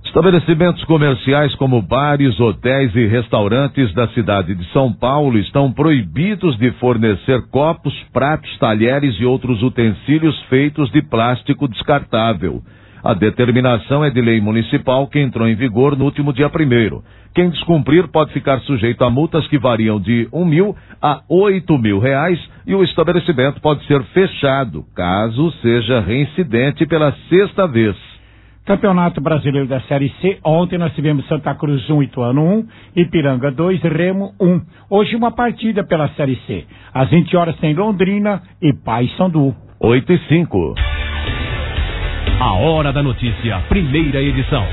Estabelecimentos comerciais como bares, hotéis e restaurantes da cidade de São Paulo estão proibidos de fornecer copos, pratos, talheres e outros utensílios feitos de plástico descartável. A determinação é de lei municipal que entrou em vigor no último dia primeiro. Quem descumprir pode ficar sujeito a multas que variam de um mil a oito mil reais e o estabelecimento pode ser fechado, caso seja reincidente pela sexta vez. Campeonato Brasileiro da Série C. Ontem nós tivemos Santa Cruz um, Ituano um, Ipiranga dois, Remo um. Hoje uma partida pela Série C. Às vinte horas tem Londrina e Paysandu. oito e cinco. A Hora da Notícia, primeira edição.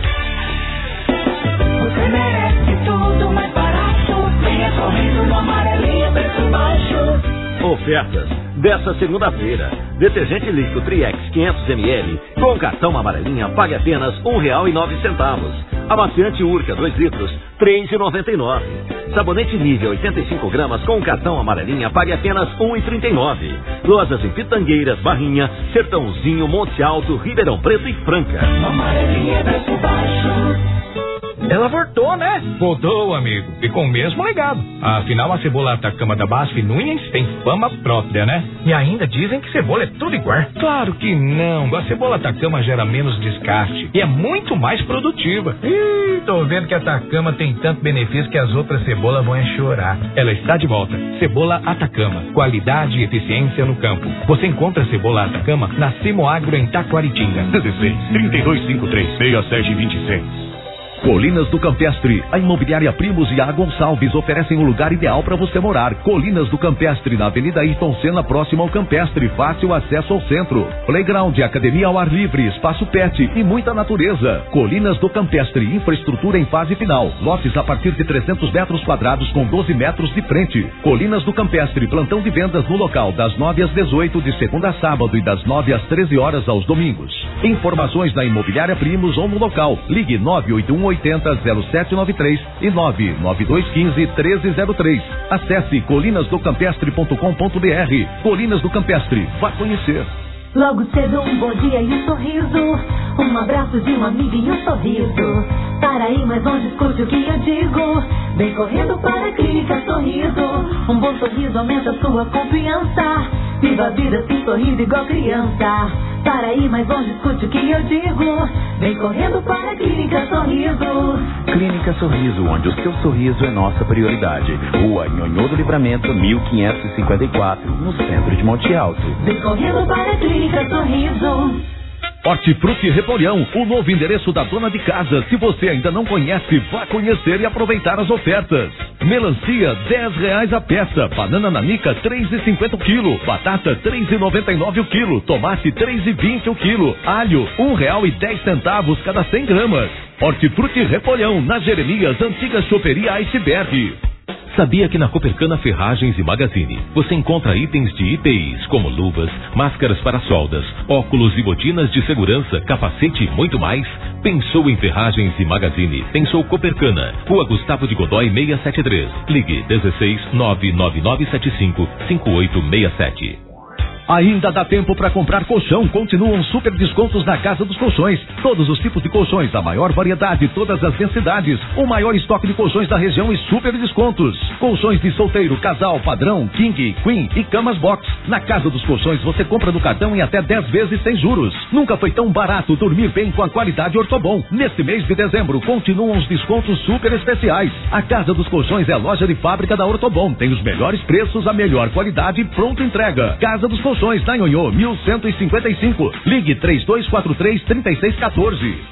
Você merece tudo mais barato. Venha correndo no amarelinho, preço baixo. Ofertas dessa segunda-feira. Detergente líquido Triex quinhentos mililitros com cartão amarelinha pague apenas um real e nove centavos. Amaciante Urca dois litros, três reais e noventa e nove. Sabonete Nivea oitenta e cinco gramas com cartão amarelinha pague apenas um real e trinta e nove. Lojas em Pitangueiras, Barrinha, Sertãozinho, Monte Alto, Ribeirão Preto e Franca. Amarelinha, preço baixo. Ela voltou, né? Voltou, amigo. E com o mesmo legado. Afinal, a cebola Atacama da Basf Nunes tem fama própria, né? E ainda dizem que cebola é tudo igual. Claro que não. A cebola Atacama gera menos descarte e é muito mais produtiva. Ih, tô vendo que a Atacama tem tanto benefício que as outras cebolas vão é chorar. Ela está de volta. Cebola Atacama. Qualidade e eficiência no campo. Você encontra a cebola Atacama na Simoagro em Taquaritinga. dezesseis, trinta e dois, cinquenta e três, sessenta e sete, vinte e seis. Colinas do Campestre, a imobiliária Primos e A Gonçalves oferecem o lugar ideal para você morar. Colinas do Campestre, na Avenida Ayrton Senna, próximo ao Campestre, fácil acesso ao centro. Playground, academia ao ar livre, espaço pet e muita natureza. Colinas do Campestre, infraestrutura em fase final. Lotes a partir de trezentos metros quadrados com doze metros de frente. Colinas do Campestre, plantão de vendas no local das nove às dezoito de segunda a sábado e das nove às treze horas aos domingos. Informações na imobiliária Primos ou no local. Ligue nove oito um oitenta, zero sete nove três e nove nove dois um cinco, um três zero três. Acesse colinas do campestre ponto com ponto br. Colinas do Campestre, vá conhecer. Logo cedo um bom dia e um sorriso, um abraço de um amigo e um sorriso. Para aí, mas não discute o que eu digo. Vem correndo para a Clínica Sorriso. Um bom sorriso aumenta sua confiança. Viva a vida sem sorriso igual criança. Para aí, mas não discute o que eu digo. Vem correndo para a Clínica Sorriso. Clínica Sorriso, onde o seu sorriso é nossa prioridade. Rua Nhonhô do Livramento, mil quinhentos e cinquenta e quatro, no centro de Monte Alto. Vem correndo para a Clínica Sorriso. Hortifruti Repolhão, o novo endereço da dona de casa. Se você ainda não conhece, vá conhecer e aproveitar as ofertas. Melancia, dez reais a peça. Banana nanica, três reais e cinquenta o quilo. Batata, três reais e noventa e nove o quilo. Tomate, três reais e vinte o quilo. Alho, um real e dez centavos cada cem gramas. Hortifruti Repolhão, na Jeremias, antiga choperia Iceberg. Sabia que na Copercana Ferragens e Magazine você encontra itens de I P Is como luvas, máscaras para soldas, óculos e botinas de segurança, capacete e muito mais? Pensou em Ferragens e Magazine? Pensou Copercana, Rua Gustavo de Godoy seiscentos e setenta e três. Ligue dezesseis, nove nove nove sete cinco, cinco oito seis sete. Ainda dá tempo para comprar colchão. Continuam super descontos na Casa dos Colchões. Todos os tipos de colchões, a maior variedade, todas as densidades. O maior estoque de colchões da região e super descontos. Colchões de solteiro, casal, padrão, king, queen e camas box. Na Casa dos Colchões você compra no cartão em até dez vezes sem juros. Nunca foi tão barato dormir bem com a qualidade Ortobon. Neste mês de dezembro continuam os descontos super especiais. A Casa dos Colchões é a loja de fábrica da Ortobon. Tem os melhores preços, a melhor qualidade e pronta entrega. Casa dos Colchões, na Nhonhô, mil cento e cinquenta e cinco. Ligue três dois quatro três, três seis um quatro.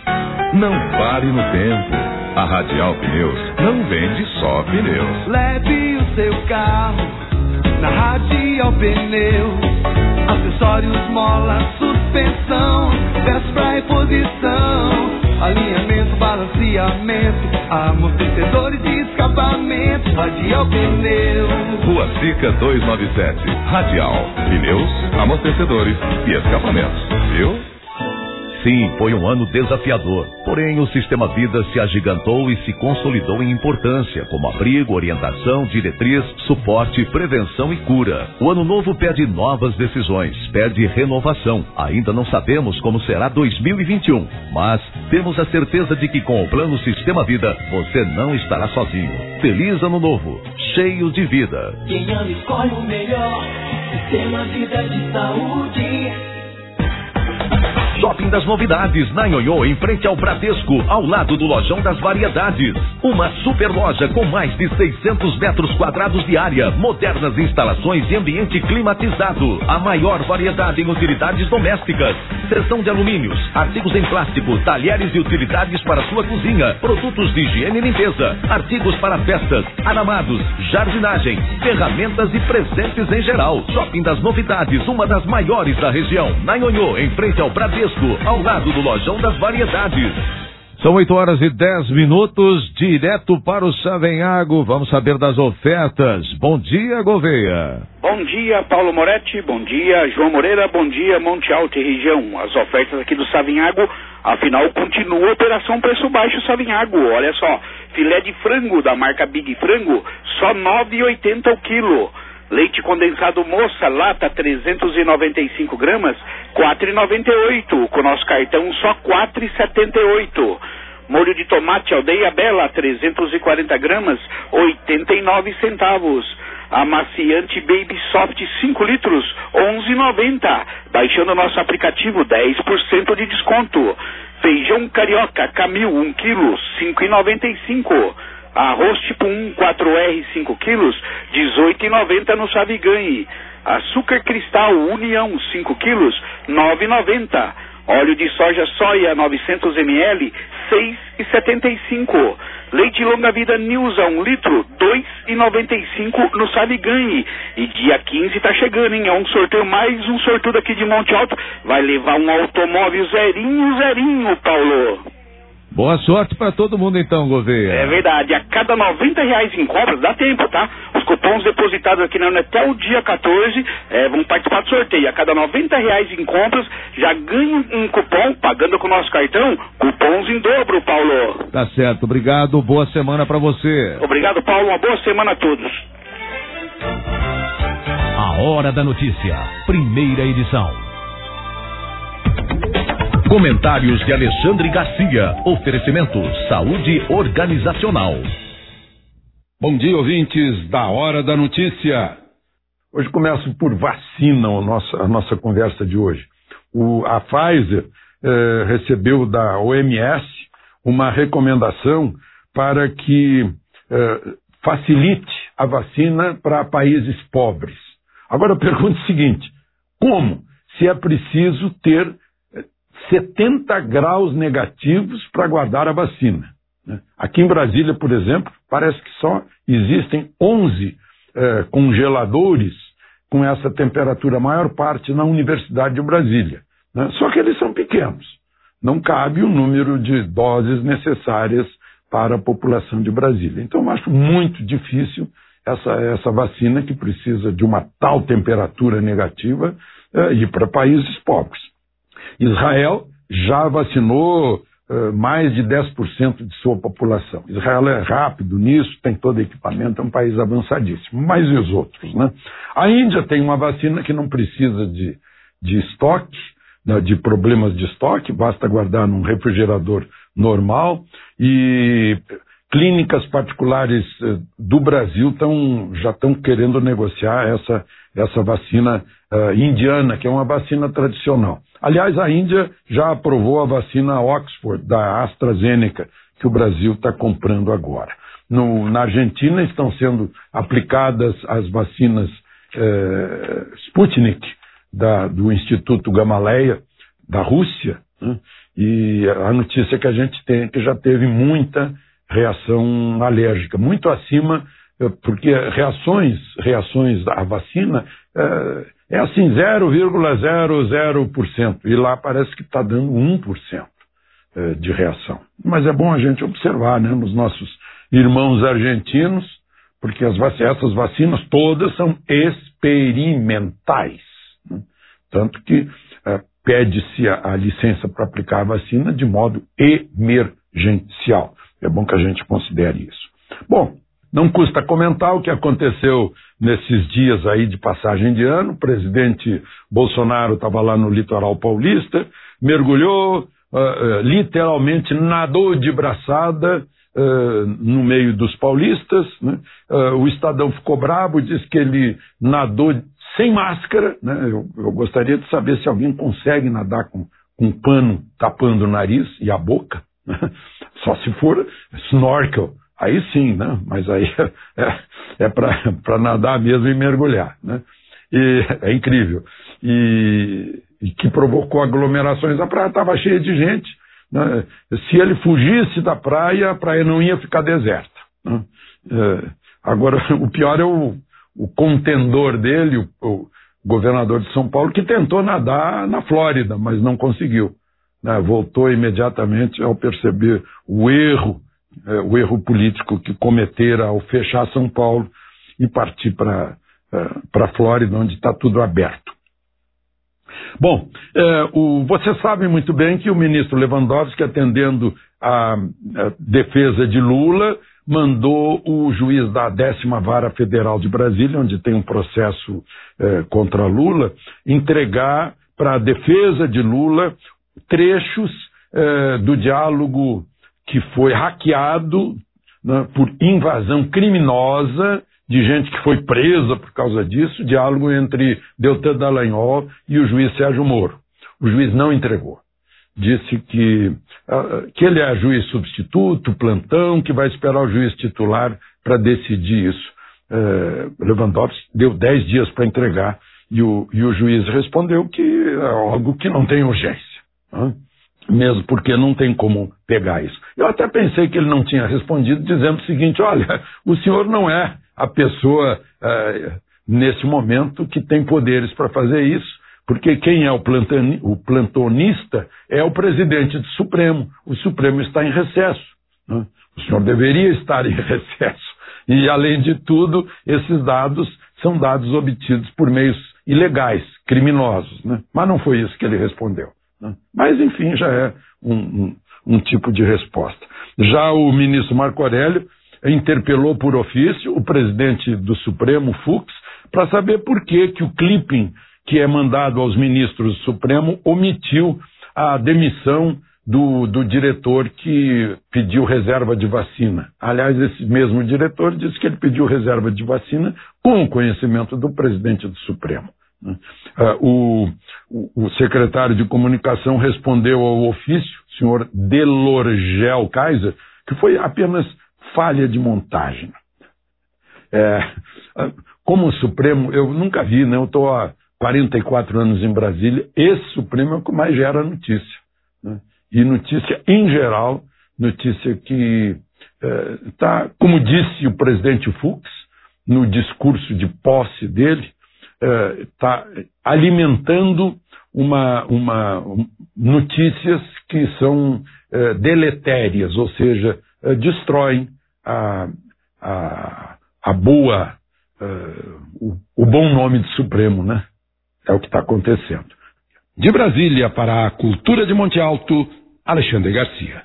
Não pare no tempo. A Radial Pneus não vende só pneus. Leve o seu carro na Radial Pneus. Acessórios, mola, suspensão, peças pra reposição, alinhamento, balanceamento, amortecedores de escapamento. Radial Pneus. Rua Sica duzentos e noventa e sete. Radial Pneus, amortecedores e escapamentos. Viu? Sim, foi um ano desafiador. Porém, o Sistema Vida se agigantou e se consolidou em importância, como abrigo, orientação, diretriz, suporte, prevenção e cura. O ano novo pede novas decisões, pede renovação. Ainda não sabemos como será dois mil e vinte e um, mas temos a certeza de que com o Plano Sistema Vida, você não estará sozinho. Feliz ano novo, cheio de vida. Quem ama escolhe o melhor, Sistema Vida de Saúde. Shopping das Novidades, na Nhonhô, em frente ao Bradesco, ao lado do Lojão das Variedades. Uma super loja com mais de seiscentos metros quadrados de área, modernas instalações e ambiente climatizado. A maior variedade em utilidades domésticas. Seção de alumínios, artigos em plástico, talheres e utilidades para sua cozinha, produtos de higiene e limpeza, artigos para festas, aramados, jardinagem, ferramentas e presentes em geral. Shopping das Novidades, uma das maiores da região. Na Nhonhô, em frente ao Bradesco, ao lado do Lojão das Variedades. São oito horas e dez minutos, direto para o Savenhago. Vamos saber das ofertas. Bom dia, Gouveia. Bom dia, Paulo Moretti. Bom dia, João Moreira. Bom dia, Monte Alto e região. As ofertas aqui do Savenhago, afinal, continua a operação preço baixo Savenhago. Olha só, filé de frango da marca Big Frango, só nove reais e oitenta centavos o quilo. Leite condensado Moça, lata trezentos e noventa e cinco gramas, quatro reais e noventa e oito centavos. Com nosso cartão, só quatro reais e setenta e oito centavos. Molho de tomate Aldeia Bela, trezentos e quarenta gramas, oitenta e nove centavos. Amaciante Baby Soft cinco litros, onze reais e noventa centavos. Baixando nosso aplicativo, dez por cento de desconto. Feijão Carioca Camil, um quilo, cinco reais e noventa e cinco centavos. Arroz tipo um, quatro R, cinco quilos, dezoito reais e noventa centavos no Saviganhe. Açúcar Cristal União, cinco quilos, nove reais e noventa centavos. Óleo de soja soia, novecentos mililitros, seis reais e setenta e cinco centavos. Leite longa vida Nilza, um litro, dois reais e noventa e cinco centavos no Saviganhe. E dia quinze tá chegando, hein? É um sorteio, mais um sortudo aqui de Monte Alto. Vai levar um automóvel zerinho, zerinho, Paulo. Boa sorte para todo mundo então, Gouveia. É verdade, a cada noventa reais em compras, dá tempo, tá? Os cupons depositados aqui na até o dia quatorze é, vão participar do sorteio. A cada noventa reais em compras, já ganha um cupom, pagando com o nosso cartão, cupons em dobro, Paulo. Tá certo, obrigado, boa semana para você. Obrigado, Paulo, uma boa semana a todos. A Hora da Notícia, primeira edição. Comentários de Alexandre Garcia. Oferecimento Saúde Organizacional. Bom dia, ouvintes da Hora da Notícia. Hoje começo por vacina, a nossa, a nossa conversa de hoje. O, a Pfizer eh, recebeu da O M S uma recomendação para que eh, facilite a vacina para países pobres. Agora eu pergunto o seguinte, como? Se é preciso ter setenta graus negativos para guardar a vacina. Aqui em Brasília, por exemplo, parece que só existem onze eh, congeladores com essa temperatura, a maior parte na Universidade de Brasília. Né? Só que eles são pequenos. Não cabe o número de doses necessárias para a população de Brasília. Então, eu acho muito difícil essa, essa vacina que precisa de uma tal temperatura negativa eh, ir para países pobres. Israel já vacinou uh, mais de dez por cento de sua população. Israel é rápido nisso, tem todo equipamento, é um país avançadíssimo. Mas e os outros, né? A Índia tem uma vacina que não precisa de, de estoque, né, de problemas de estoque, basta guardar num refrigerador normal. E clínicas particulares uh, do Brasil tão, já estão querendo negociar essa, essa vacina uh, indiana, que é uma vacina tradicional. Aliás, a Índia já aprovou a vacina Oxford, da AstraZeneca, que o Brasil está comprando agora. No, na Argentina estão sendo aplicadas as vacinas eh, Sputnik, da, do Instituto Gamaleya, da Rússia, né? E a notícia que a gente tem é que já teve muita reação alérgica, muito acima, porque reações, reações à vacina é, é assim zero vírgula zero zero por cento, e lá parece que está dando um por cento de reação. Mas é bom a gente observar, né, nos nossos irmãos argentinos, porque as vac- essas vacinas todas são experimentais, né? Tanto que é, pede-se a, a licença para aplicar a vacina de modo emergencial. É bom que a gente considere isso. Bom, não custa comentar o que aconteceu nesses dias aí de passagem de ano. O presidente Bolsonaro estava lá no litoral paulista, mergulhou, uh, uh, literalmente nadou de braçada uh, no meio dos paulistas, né? Uh, o Estadão ficou bravo, disse que ele nadou sem máscara, né? eu, eu gostaria de saber se alguém consegue nadar com, com um pano tapando o nariz e a boca, né? Só se for snorkel. Aí sim, né? Mas aí é, é para nadar mesmo e mergulhar, né? E é incrível. E, e que provocou aglomerações. A praia estava cheia de gente, né? Se ele fugisse da praia, a praia não ia ficar deserta, né? É, agora, o pior é o, o contendor dele, o, o governador de São Paulo, que tentou nadar na Flórida, mas não conseguiu, né? Voltou imediatamente ao perceber o erro É, o erro político que cometera ao fechar São Paulo e partir para para a Flórida, onde está tudo aberto. Bom, é, o, você sabe muito bem que o ministro Lewandowski, atendendo a, a defesa de Lula, mandou o juiz da décima Vara Federal de Brasília, onde tem um processo é, contra Lula, entregar para a defesa de Lula trechos é, do diálogo que foi hackeado, né, por invasão criminosa de gente que foi presa por causa disso, diálogo entre Deltan Dallagnol e o juiz Sérgio Moro. O juiz não entregou. Disse que, uh, que ele é juiz substituto, plantão, que vai esperar o juiz titular para decidir isso. Uh, Lewandowski deu dez dias para entregar e o, e o juiz respondeu que é algo que não tem urgência, né? Mesmo porque não tem como pegar isso. Eu até pensei que ele não tinha respondido dizendo o seguinte: olha, o senhor não é a pessoa é, nesse momento que tem poderes para fazer isso, porque quem é o, plantani, o plantonista é o presidente do Supremo. O Supremo está em recesso, né? O senhor deveria estar em recesso. E, além de tudo, esses dados são dados obtidos por meios ilegais, criminosos, né? Mas não foi isso que ele respondeu. Mas, enfim, já é um, um, um tipo de resposta. Já o ministro Marco Aurélio interpelou por ofício o presidente do Supremo, Fux, para saber por que, que o clipping que é mandado aos ministros do Supremo omitiu a demissão do, do diretor que pediu reserva de vacina. Aliás, esse mesmo diretor disse que ele pediu reserva de vacina com o conhecimento do presidente do Supremo. Uh, o, o, o secretário de comunicação respondeu ao ofício, o senhor Delorgel Kaiser, que foi apenas falha de montagem. É, como o Supremo, eu nunca vi, né? Eu estou há quarenta e quatro anos em Brasília, esse Supremo é o que mais gera notícia, né? E notícia em geral, notícia que está, é, como disse o presidente Fux no discurso de posse dele, está uh, alimentando uma, uma, um, notícias que são uh, deletérias, ou seja, uh, destroem a, a, a boa, uh, o, o bom nome do Supremo, né? É o que está acontecendo. De Brasília para a Cultura de Monte Alto, Alexandre Garcia.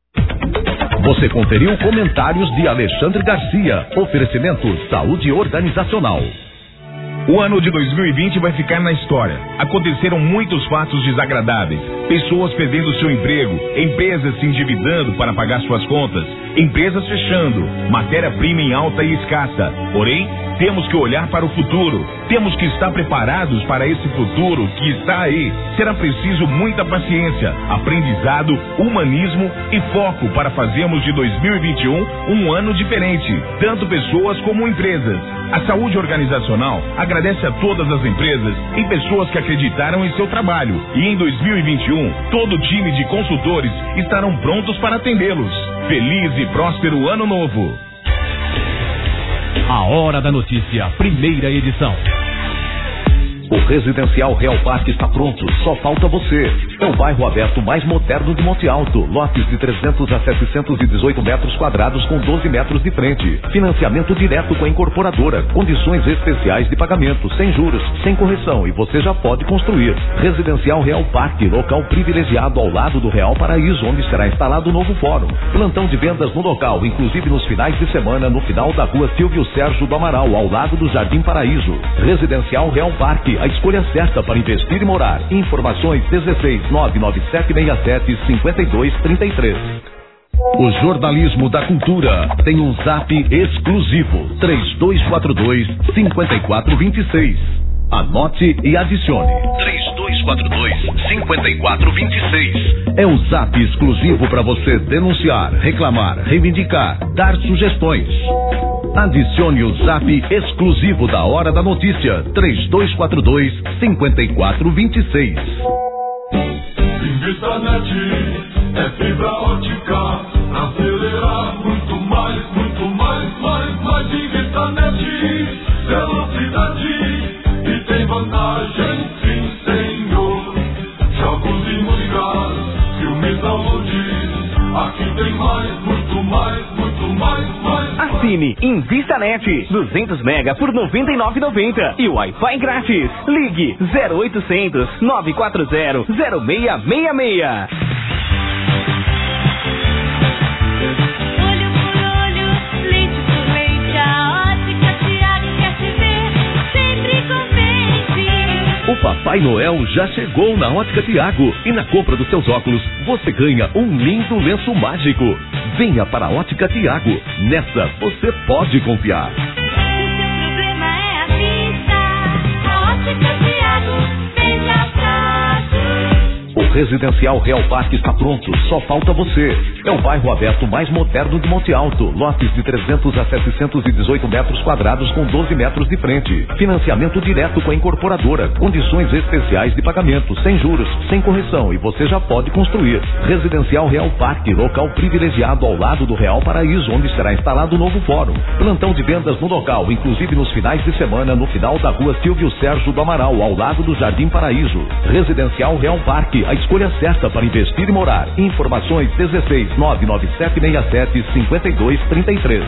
Você conferiu comentários de Alexandre Garcia. Oferecimento Saúde Organizacional. O ano de dois mil e vinte vai ficar na história. Aconteceram muitos fatos desagradáveis. Pessoas perdendo seu emprego, empresas se endividando para pagar suas contas, empresas fechando, matéria-prima em alta e escassa. Porém, temos que olhar para o futuro. Temos que estar preparados para esse futuro que está aí. Será preciso muita paciência, aprendizado, humanismo e foco para fazermos de dois mil e vinte e um um ano diferente, tanto pessoas como empresas. A saúde organizacional agradece a todas as empresas e pessoas que acreditaram em seu trabalho. E em dois mil e vinte e um, todo o time de consultores estarão prontos para atendê-los. Feliz e próspero ano novo! A Hora da Notícia, primeira edição. O Residencial Real Parque está pronto, só falta você. É o bairro aberto mais moderno de Monte Alto. Lotes de trezentos a setecentos e dezoito metros quadrados com doze metros de frente. Financiamento direto com a incorporadora. Condições especiais de pagamento, sem juros, sem correção e você já pode construir. Residencial Real Parque, local privilegiado ao lado do Real Paraíso, onde será instalado o novo fórum. Plantão de vendas no local, inclusive nos finais de semana, no final da rua Silvio Sérgio do Amaral, ao lado do Jardim Paraíso. Residencial Real Parque, a escolha certa para investir e morar. Informações dezesseis nove nove sete seis sete cinco dois três três. O jornalismo da cultura tem um zap exclusivo: três dois quatro dois, cinco quatro dois seis. Anote e adicione: três dois quatro dois, cinco quatro dois seis. É o zap exclusivo para você denunciar, reclamar, reivindicar, dar sugestões. Adicione o zap exclusivo da Hora da Notícia: três dois quatro dois, cinco quatro dois seis. Investanet é fibra ótica, pra acelerar muito mais, muito mais, mais, mais. Investanet, velocidade e tem vantagem, sim senhor. Jogos e músicas, filmes, downloads, aqui tem mais, muito mais, muito mais, mais. Assine Investanet, duzentos mega por noventa e nove reais e noventa centavos e Wi-Fi grátis. Ligue zero oitocentos, nove quatro zero, zero seis seis seis. O Papai Noel já chegou na Ótica Tiago e na compra dos seus óculos você ganha um lindo lenço mágico. Venha para a Ótica Tiago. Nessa você pode confiar. Se o seu problema é a vista, a Ótica Tiago vem já O Residencial Real Parque está pronto, só falta você. É o bairro aberto mais moderno de Monte Alto. Lotes de trezentos a setecentos e dezoito metros quadrados com doze metros de frente. Financiamento direto com a incorporadora. Condições especiais de pagamento, sem juros, sem correção e você já pode construir. Residencial Real Parque, local privilegiado ao lado do Real Paraíso, onde será instalado o novo fórum. Plantão de vendas no local, inclusive nos finais de semana, no final da rua Silvio Sérgio do Amaral, ao lado do Jardim Paraíso. Residencial Real Parque, a escolha certa para investir e morar. Informações dezesseis nove nove sete seis sete cinco dois três três.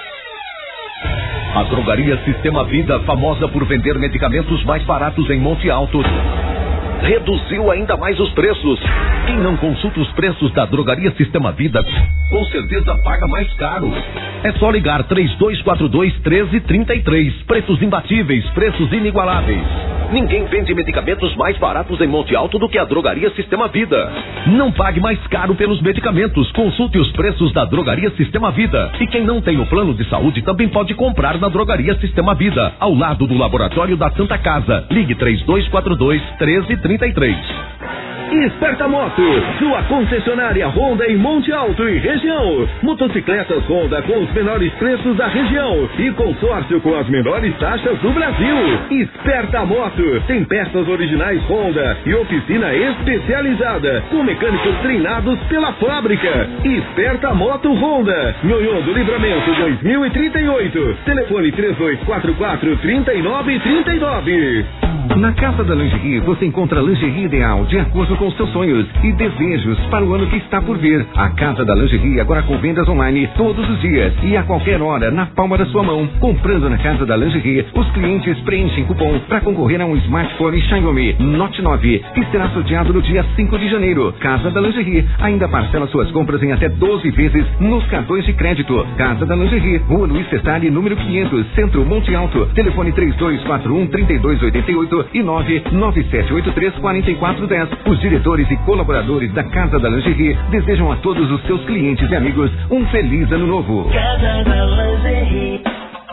A Drogaria Sistema Vida, famosa por vender medicamentos mais baratos em Monte Alto, reduziu ainda mais os preços. Quem não consulta os preços da Drogaria Sistema Vida, com certeza paga mais caro. É só ligar três dois quatro dois, um três três três. Preços imbatíveis, preços inigualáveis. Ninguém vende medicamentos mais baratos em Monte Alto do que a Drogaria Sistema Vida. Não pague mais caro pelos medicamentos. Consulte os preços da Drogaria Sistema Vida. E quem não tem o plano de saúde também pode comprar na Drogaria Sistema Vida, ao lado do Laboratório da Santa Casa. Ligue três dois quatro dois, um três três três. Esperta Moto, sua concessionária Honda em Monte Alto e região. Motocicletas Honda com os menores preços da região e consórcio com as menores taxas do Brasil. Esperta Moto tem peças originais Honda e oficina especializada com mecânicos treinados pela fábrica. Esperta Moto Honda, Nhonhô do Livramento dois mil e trinta e oito. Telefone três dois quatro quatro, três nove três nove. Na Casa da Lingerie você encontra a lingerie ideal de acordo com seus sonhos e desejos para o ano que está por vir. A Casa da Lingerie agora com vendas online todos os dias e a qualquer hora na palma da sua mão. Comprando na Casa da Lingerie, os clientes preenchem cupom para concorrer a um smartphone Xiaomi Note nove que será sorteado no dia cinco de janeiro. Casa da Lingerie ainda parcela suas compras em até doze vezes nos cartões de crédito. Casa da Lingerie, Rua Luiz Testari, número quinhentos, Centro Monte Alto. Telefone três dois quatro um, três dois oito oito e nove nove sete oito três quatro quatro um zero. Os diretores e colaboradores da Casa da Lingerie desejam a todos os seus clientes e amigos um feliz ano novo. Casa da Lingerie.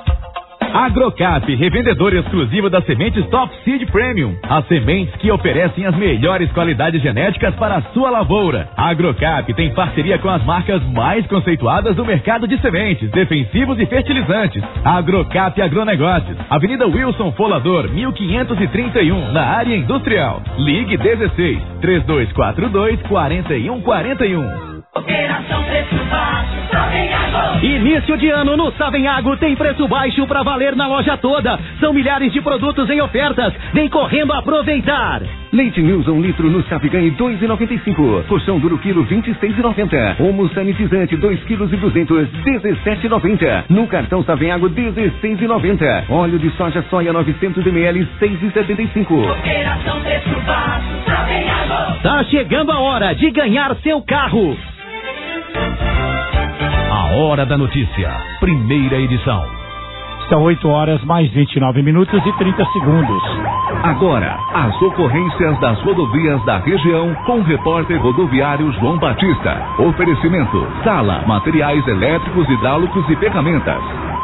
Agrocap, revendedor exclusivo das sementes Top Seed Premium. As sementes que oferecem as melhores qualidades genéticas para a sua lavoura. A Agrocap tem parceria com as marcas mais conceituadas do mercado de sementes, defensivos e fertilizantes. Agrocap Agronegócios, Avenida Wilson Folador, mil quinhentos e trinta e um, na área industrial. Ligue dezesseis, três dois quatro dois, quatro um quatro um. Operação Preço Baixo. Início de ano no Savenhago tem preço baixo pra valer na loja toda. São milhares de produtos em ofertas. Vem correndo aproveitar. Leite News um litro no Sapiganhe dois reais e noventa e cinco centavos. Colchão duro quilo vinte e seis reais e noventa centavos. Homo sanitizante dois quilos e duzentos dezessete reais e noventa centavos. No cartão Savenhago dezesseis reais e noventa centavos. Óleo de soja soia novecentos mililitros seis reais e setenta e cinco centavos. Operação preço baixo, Savenhago. Tá chegando a hora de ganhar seu carro. A Hora da Notícia, primeira edição. São oito horas mais vinte e nove minutos e trinta segundos. Agora, as ocorrências das rodovias da região com o repórter rodoviário João Batista. Oferecimento: Sala, materiais elétricos, hidráulicos e ferramentas.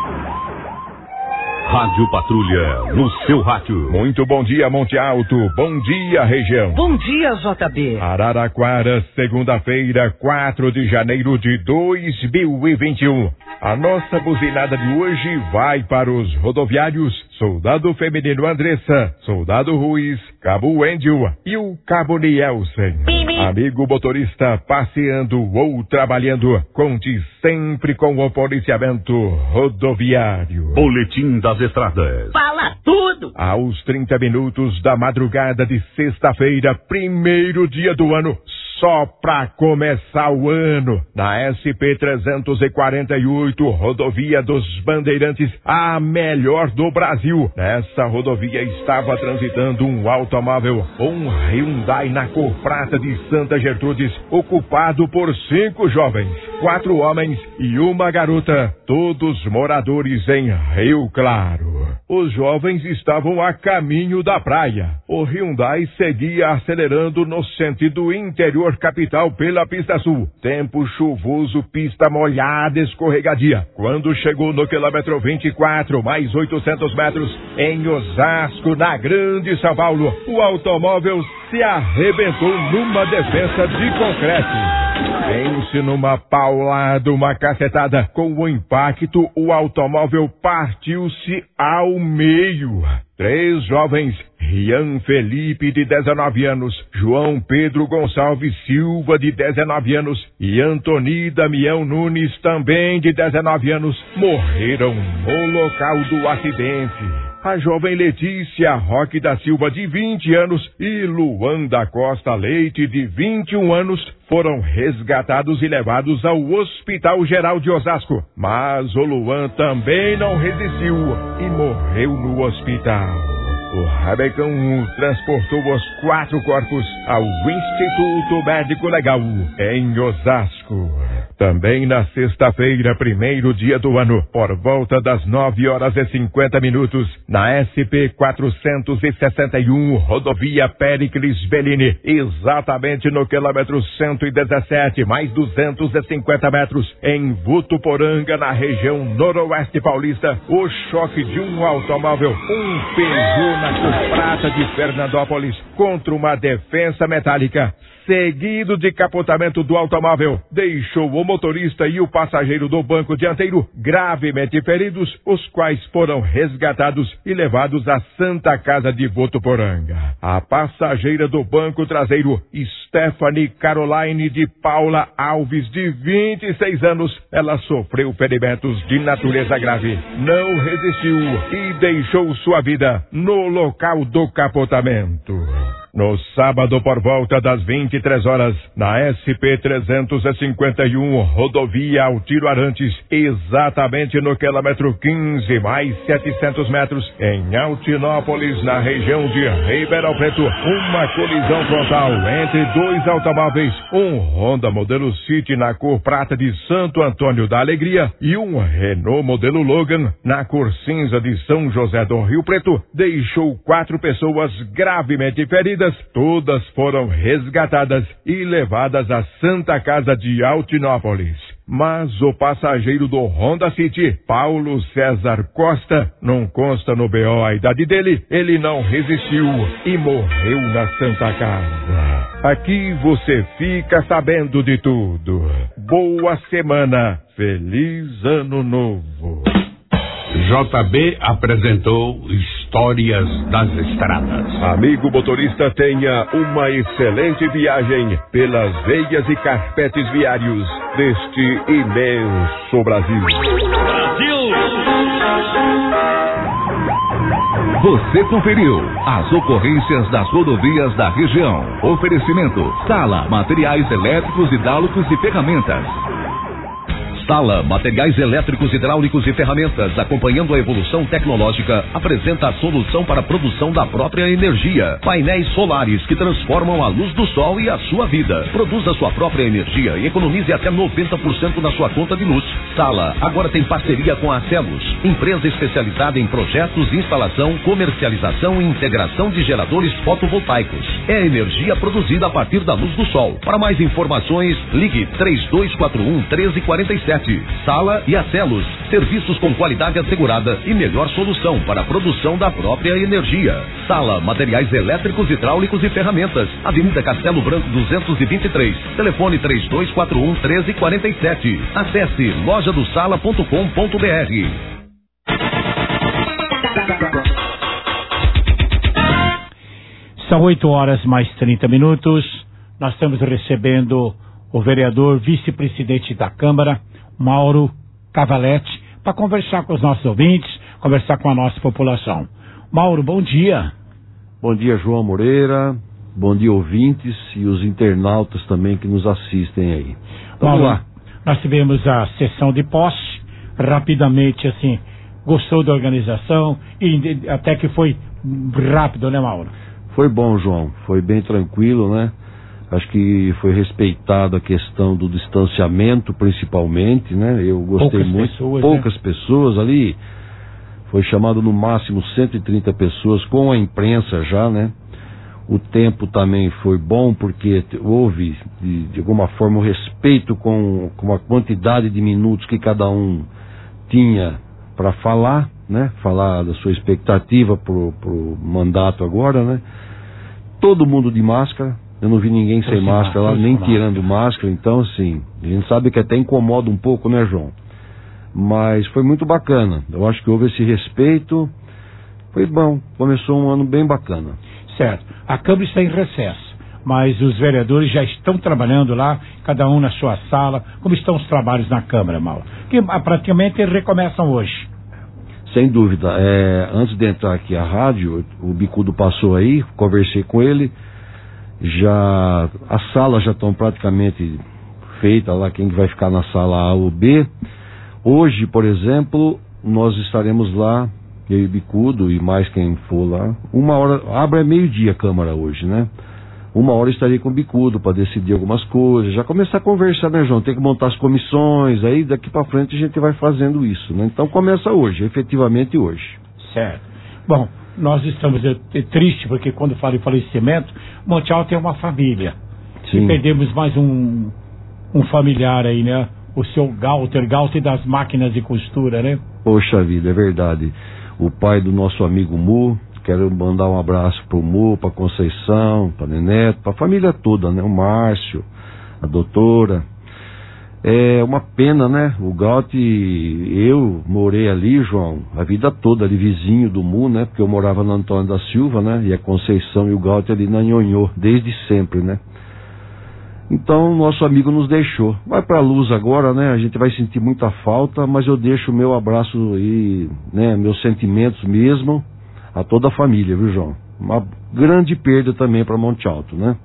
Rádio Patrulha, no seu rádio. Muito bom dia, Monte Alto. Bom dia, região. Bom dia, J B. Araraquara, segunda-feira, quatro de janeiro de dois mil e vinte e um. A nossa buzinada de hoje vai para os rodoviários Soldado Feminino Andressa, Soldado Ruiz, Cabo Wendel e o Cabo Nielsen. Amigo motorista passeando ou trabalhando, conte sempre com o policiamento rodoviário. Boletim das estradas. Fala tudo! Aos trinta minutos da madrugada de sexta-feira, primeiro dia do ano, só pra começar o ano, na S P trezentos e quarenta e oito, rodovia dos Bandeirantes, a melhor do Brasil. Nessa rodovia estava transitando um automóvel, um Hyundai na cor prata de Santa Gertrudes, ocupado por cinco jovens, quatro homens e uma garota, todos moradores em Rio Claro. Os jovens estavam a caminho da praia. O Hyundai seguia acelerando no sentido interior capital pela pista sul. Tempo chuvoso, pista molhada, escorregadia. Quando chegou no quilômetro vinte e quatro, mais oitocentos metros, em Osasco, na Grande São Paulo, o automóvel se arrebentou numa defensa de concreto. Pense numa paulada, uma cacetada. Com o impacto, o automóvel partiu-se ao meio. Três jovens, Rian Felipe, de dezenove anos, João Pedro Gonçalves Silva, de dezenove anos, e Antoni Damião Nunes, também de dezenove anos, morreram no local do acidente. A jovem Letícia Roque da Silva, de vinte anos, e Luan da Costa Leite, de vinte e um anos, foram resgatados e levados ao Hospital Geral de Osasco. Mas o Luan também não resistiu e morreu no hospital. O Rabecão transportou os quatro corpos ao Instituto Médico Legal, em Osasco. Também na sexta-feira, primeiro dia do ano, por volta das nove horas e cinquenta minutos, na S P quatrocentos e sessenta e um, rodovia Péricles Bellini, exatamente no quilômetro cento e dezessete, mais duzentos e cinquenta metros, em Votuporanga, na região noroeste paulista, o choque de um automóvel, um Peugeot na cor prata de Fernandópolis, contra uma defensa metálica, seguido de capotamento do automóvel, deixou o motorista e o passageiro do banco dianteiro gravemente feridos, os quais foram resgatados e levados à Santa Casa de Votuporanga. A passageira do banco traseiro, Stephanie Caroline de Paula Alves, de vinte e seis anos, ela sofreu ferimentos de natureza grave, não resistiu e deixou sua vida no local do capotamento. No sábado, por volta das vinte e três horas, na S P trezentos e cinquenta e um, rodovia Altiro Arantes, exatamente no quilômetro quinze, mais setecentos metros, em Altinópolis, na região de Ribeirão Preto, uma colisão frontal entre dois automóveis, um Honda modelo City na cor prata de Santo Antônio da Alegria e um Renault modelo Logan na cor cinza de São José do Rio Preto, deixou quatro pessoas gravemente feridas. Todas foram resgatadas e levadas à Santa Casa de Altinópolis. Mas o passageiro do Honda City, Paulo César Costa, não consta no B O a idade dele, ele não resistiu e morreu na Santa Casa. Aqui você fica sabendo de tudo. Boa semana, feliz ano novo. J B apresentou Histórias das Estradas. Amigo motorista, tenha uma excelente viagem pelas veias e carpetes viários deste imenso Brasil. Brasil! Você conferiu as ocorrências das rodovias da região. Oferecimento: Sala, materiais elétricos, hidráulicos e ferramentas. Sala, materiais elétricos, hidráulicos e ferramentas, acompanhando a evolução tecnológica, apresenta a solução para a produção da própria energia. Painéis solares que transformam a luz do sol e a sua vida. Produza sua própria energia e economize até noventa por cento na sua conta de luz. Sala agora tem parceria com a Celos, empresa especializada em projetos, instalação, comercialização e integração de geradores fotovoltaicos. É energia produzida a partir da luz do sol. Para mais informações, ligue três dois quatro um, um três quatro sete. Sala e a Celos, serviços com qualidade assegurada e melhor solução para a produção da própria energia. Sala, materiais elétricos, hidráulicos e ferramentas. Avenida Castelo Branco duzentos e vinte e três. Telefone três dois quatro um, um três quatro sete. Acesse loja do sala ponto com ponto br. São oito horas mais trinta minutos. Nós estamos recebendo o vereador vice-presidente da Câmara, Mauro Cavalete, para conversar com os nossos ouvintes, conversar com a nossa população. Mauro, bom dia. Bom dia, João Moreira. Bom dia, ouvintes e os internautas também que nos assistem aí. Vamos Mauro, lá. Nós tivemos a sessão de posse, rapidamente assim, gostou da organização e até que foi rápido, né, Mauro? Foi bom, João. Foi bem tranquilo, né? Acho que foi respeitada a questão do distanciamento, principalmente, né? Eu gostei poucas muito. Pessoas, poucas né? pessoas ali. Foi chamado no máximo cento e trinta pessoas com a imprensa já, né? O tempo também foi bom porque houve, de, de alguma forma, o respeito com, com a quantidade de minutos que cada um tinha para falar, né? Falar da sua expectativa pro, pro mandato agora, né? Todo mundo de máscara. Eu não vi ninguém sem máscara lá, nem tirando máscara. Então, assim, a gente sabe que até incomoda um pouco, né, João? Mas foi muito bacana. Eu acho que houve esse respeito. Foi bom. Começou um ano bem bacana. Certo. A Câmara está em recesso, mas os vereadores já estão trabalhando lá, cada um na sua sala. Como estão os trabalhos na Câmara, Mauro? Que praticamente recomeçam hoje. Sem dúvida. É, antes de entrar aqui à rádio, o Bicudo passou aí, conversei com ele. Já as salas já estão praticamente feitas lá, quem vai ficar na sala A ou B. Hoje, por exemplo, nós estaremos lá, eu e Bicudo e mais quem for lá. Uma hora, abre é meio-dia a Câmara hoje, né? Uma hora estarei com o Bicudo para decidir algumas coisas, já começar a conversar, né, João? Tem que montar as comissões, aí daqui para frente a gente vai fazendo isso, né? Então começa hoje, efetivamente hoje. Certo. Bom, nós estamos é, tristes porque quando falo em falecimento, Monte Alto é uma família. Sim. E perdemos mais um, um familiar aí, né? O seu Galter, Galter das máquinas de costura, né? Poxa vida, é verdade. O pai do nosso amigo Mu, quero mandar um abraço pro Mu, pra Conceição, pra Neneto, pra família toda, né? O Márcio, a doutora. É uma pena, né? O Galter, eu morei ali, João, a vida toda ali, vizinho do Mu, né? Porque eu morava na Antônio da Silva, né? E a Conceição e o Galter ali na Nhonhô, desde sempre, né? Então, nosso amigo nos deixou. Vai pra luz agora, né? A gente vai sentir muita falta, mas eu deixo o meu abraço e, né? Meus sentimentos mesmo a toda a família, viu, João? Uma grande perda também para Monte Alto, né?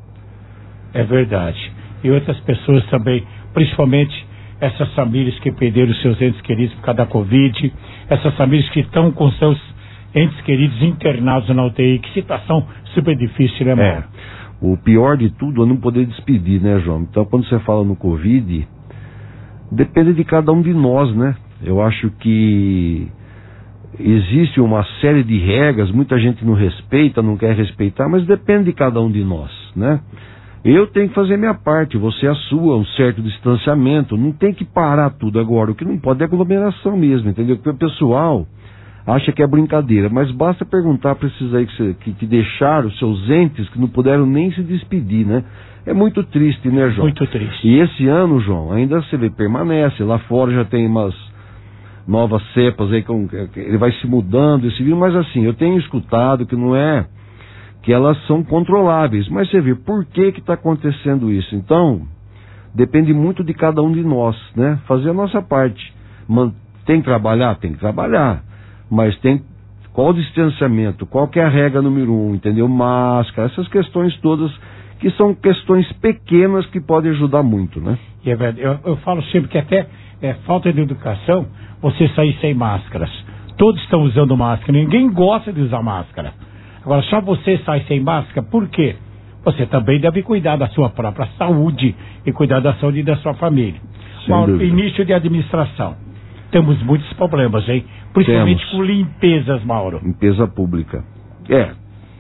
É verdade. E outras pessoas também, principalmente essas famílias que perderam seus entes queridos por causa da Covid, essas famílias que estão com seus entes queridos internados na U T I. Que situação super difícil, né, Mauro? É. O pior de tudo é não poder despedir, né, João? Então, quando você fala no Covid, depende de cada um de nós, né? Eu acho que existe uma série de regras, muita gente não respeita, não quer respeitar, mas depende de cada um de nós, né? Eu tenho que fazer minha parte, você a sua, um certo distanciamento, não tem que parar tudo agora, o que não pode é aglomeração mesmo, entendeu? Porque o pessoal acha que é brincadeira, mas basta perguntar para esses aí que, que, que deixaram, seus entes, que não puderam nem se despedir, né? É muito triste, né, João? Muito triste. E esse ano, João, ainda você vê, permanece, lá fora já tem umas novas cepas aí, com, ele vai se mudando, esse vírus, mas assim, eu tenho escutado que não é que elas são controláveis, mas você vê, por que que está acontecendo isso? Então, Depende muito de cada um de nós, né? Fazer a nossa parte. Man- tem que trabalhar? Tem que trabalhar. Mas tem qual o distanciamento? Qual que é a regra número um? Entendeu? Máscara, essas questões todas que são questões pequenas que podem ajudar muito, né? E é verdade. Eu, eu falo sempre que até é falta de educação você sair sem máscaras. Todos estão usando máscara, ninguém gosta de usar máscara. Agora, só você sai sem máscara, por quê? Você também deve cuidar da sua própria saúde e cuidar da saúde da sua família. Mauro, início de administração. Temos muitos problemas, hein? Principalmente Temos. com limpezas, Mauro. Limpeza pública. É.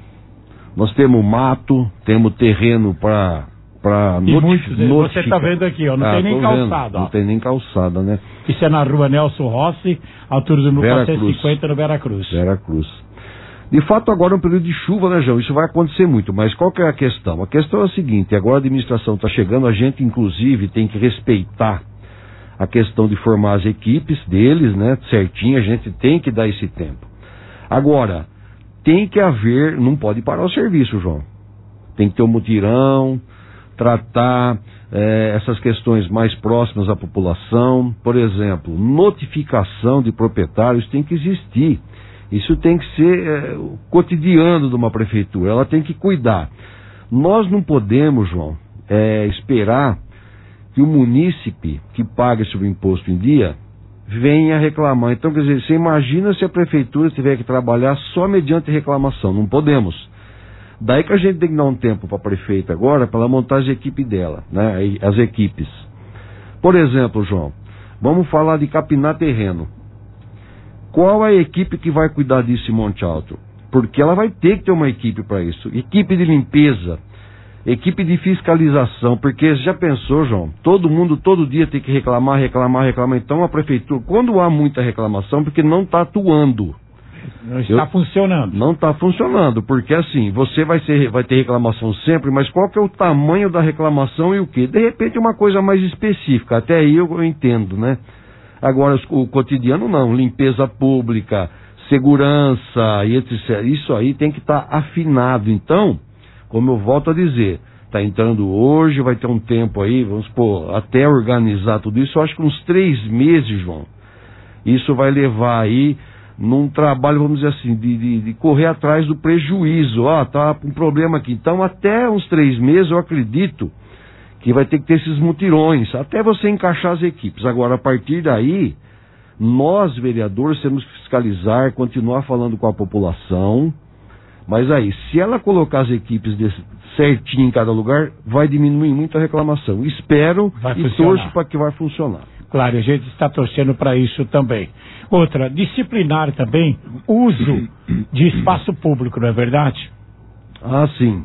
Nós temos mato, temos terreno para para E muitos, você está vendo aqui, ó, não ah, tem nem tô calçada, vendo, ó. Não tem nem calçada, né? Isso é na rua Nelson Rossi, altura do mil quatrocentos e cinquenta, no Vera Cruz. Vera Cruz. De fato, agora é um período de chuva, né, João? Isso vai acontecer muito, mas qual que é a questão? A questão é a seguinte, agora a administração está chegando, a gente, inclusive, tem que respeitar a questão de formar as equipes deles, né, certinho, a gente tem que dar esse tempo. Agora, tem que haver, não pode parar o serviço, João. Tem que ter um mutirão, tratar é, essas questões mais próximas à população. Por exemplo, notificação de proprietários tem que existir. Isso tem que ser é, o cotidiano de uma prefeitura, ela tem que cuidar. Nós não podemos, João, é, esperar que o munícipe que paga esse imposto em dia venha reclamar. Então, quer dizer, você imagina se a prefeitura tiver que trabalhar só mediante reclamação. Não podemos. Daí que a gente tem que dar um tempo para a prefeita agora, para ela montar as equipes dela, né? As equipes. Por exemplo, João, vamos falar de capinar terreno. Qual é a equipe que vai cuidar disso em Monte Alto? Porque ela vai ter que ter uma equipe para isso. Equipe de limpeza, equipe de fiscalização, porque você já pensou, João, todo mundo todo dia tem que reclamar, reclamar, reclamar. Então a prefeitura, quando há muita reclamação, porque não está atuando. Não está Eu, funcionando. Não está funcionando, porque assim, você vai, ser, vai ter reclamação sempre, mas qual que é o tamanho da reclamação e o quê? De repente uma coisa mais específica, até aí eu, eu entendo, né? Agora o cotidiano não, limpeza pública, segurança e etcétera. Isso aí tem que estar tá afinado. Então, como eu volto a dizer, está entrando hoje, vai ter um tempo aí, vamos supor, até organizar tudo isso, eu acho que uns três meses, João. Isso vai levar aí num trabalho, vamos dizer assim, de, de, de correr atrás do prejuízo. Ó, tá um problema aqui. Então, até uns três meses, eu acredito que vai ter que ter esses mutirões, até você encaixar as equipes. Agora, a partir daí, nós, vereadores, temos que fiscalizar, continuar falando com a população. Mas aí, se ela colocar as equipes desse, certinho em cada lugar, vai diminuir muito a reclamação. Espero vai e funcionar. torço para que vai funcionar. Claro, a gente está torcendo para isso também. Outra, disciplinar também uso de espaço público, não é verdade? Ah, sim.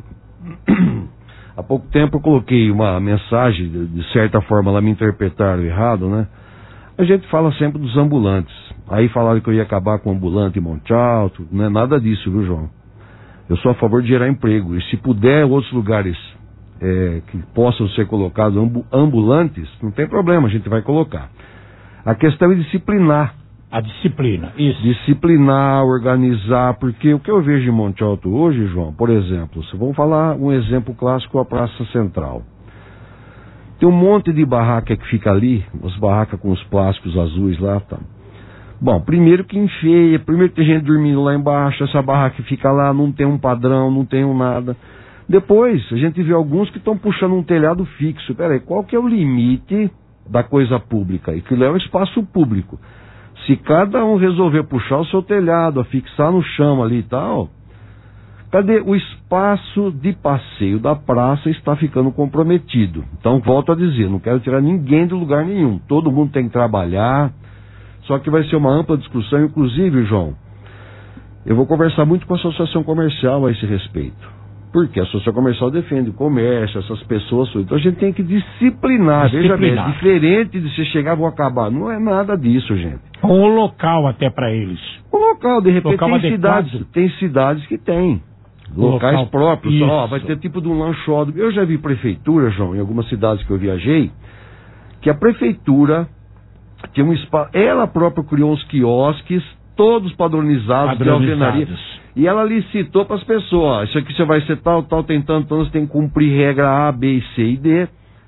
Há pouco tempo eu coloquei uma mensagem, de, de certa forma lá me interpretaram errado, né? A gente fala sempre dos ambulantes. Aí falaram que eu ia acabar com o ambulante em Monte Alto. Não é nada disso, viu, João? Eu sou a favor de gerar emprego. E se puder outros lugares é, que possam ser colocados ambulantes, não tem problema, a gente vai colocar. A questão é disciplinar. A disciplina, isso. Disciplinar, organizar, porque o que eu vejo em Monte Alto hoje, João, por exemplo, se vamos falar um exemplo clássico, a Praça Central. Tem um monte de barraca que fica ali, as barracas com os plásticos azuis lá, tá? Bom, primeiro que enfeia, primeiro que tem gente dormindo lá embaixo, essa barraca fica lá, não tem um padrão, não tem um nada. Depois, a gente vê alguns que estão puxando um telhado fixo. Peraí, qual que é o limite da coisa pública? E aquilo é um espaço público. Se cada um resolver puxar o seu telhado, afixar no chão ali e tal, cadê o espaço de passeio da praça está ficando comprometido? Então, volto a dizer, não quero tirar ninguém de lugar nenhum. Todo mundo tem que trabalhar, só que vai ser uma ampla discussão, inclusive, João, eu vou conversar muito com a associação comercial a esse respeito. Porque a associação comercial defende o comércio, essas pessoas, então a gente tem que disciplinar, disciplinar. Veja bem, é diferente de você chegar e vou acabar, não é nada disso, gente. Um local até para eles. Um local, de repente local tem adequado. cidades, tem cidades que tem locais local, próprios, ó, vai ter tipo de um lanchódromo. Eu já vi prefeitura, João, em algumas cidades que eu viajei, que a prefeitura tinha um espaço, ela própria criou uns quiosques, todos padronizados, de alvenaria. E ela licitou para as pessoas, ó, isso aqui você vai ser tal, tal, tem tanto, então você tem que cumprir regra A, B, C e D.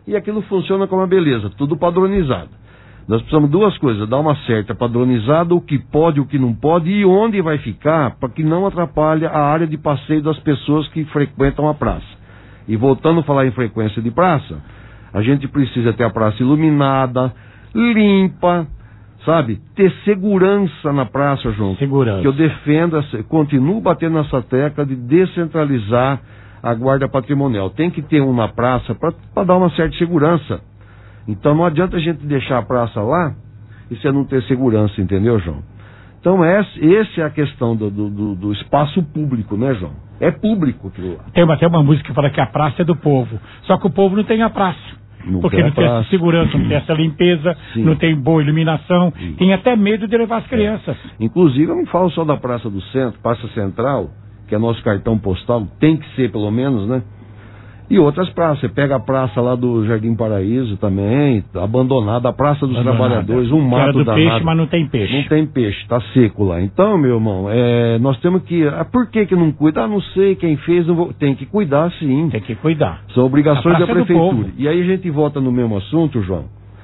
E aquilo funciona como uma beleza, tudo padronizado. Nós precisamos de duas coisas, dar uma certa padronizada, o que pode, o que não pode e onde vai ficar, para que não atrapalhe a área de passeio das pessoas que frequentam a praça. E voltando a falar em frequência de praça, a gente precisa ter a praça iluminada, limpa, sabe? Ter segurança na praça, João. Segurança. Que eu defendo, continuo batendo nessa tecla de descentralizar a guarda patrimonial. Tem que ter um na praça para dar uma certa segurança. Então não adianta a gente deixar a praça lá e você não ter segurança, entendeu, João? Então essa, essa é a questão do, do, do espaço público, né, João? É público aquilo lá. Tem até uma música que fala que a praça é do povo. Só que o povo não tem a praça. Não porque tem não a tem praça. essa segurança, não tem essa limpeza, Sim. não tem boa iluminação, Sim. tem até medo de levar as crianças. É. Inclusive, eu não falo só da Praça do Centro, Praça Central, que é nosso cartão postal, tem que ser pelo menos, né? E outras praças, você pega a praça lá do Jardim Paraíso também, abandonada, a Praça dos Abandonada. Trabalhadores, um mato do danado. peixe, mas não tem peixe. Não tem peixe, tá seco lá. Então, meu irmão, é, nós temos que... Ah, por que que não cuida? Ah, não sei, quem fez, não vou... Tem que cuidar, sim. Tem que cuidar. São obrigações A da praça é do prefeitura. povo. E aí a gente volta no mesmo assunto, João.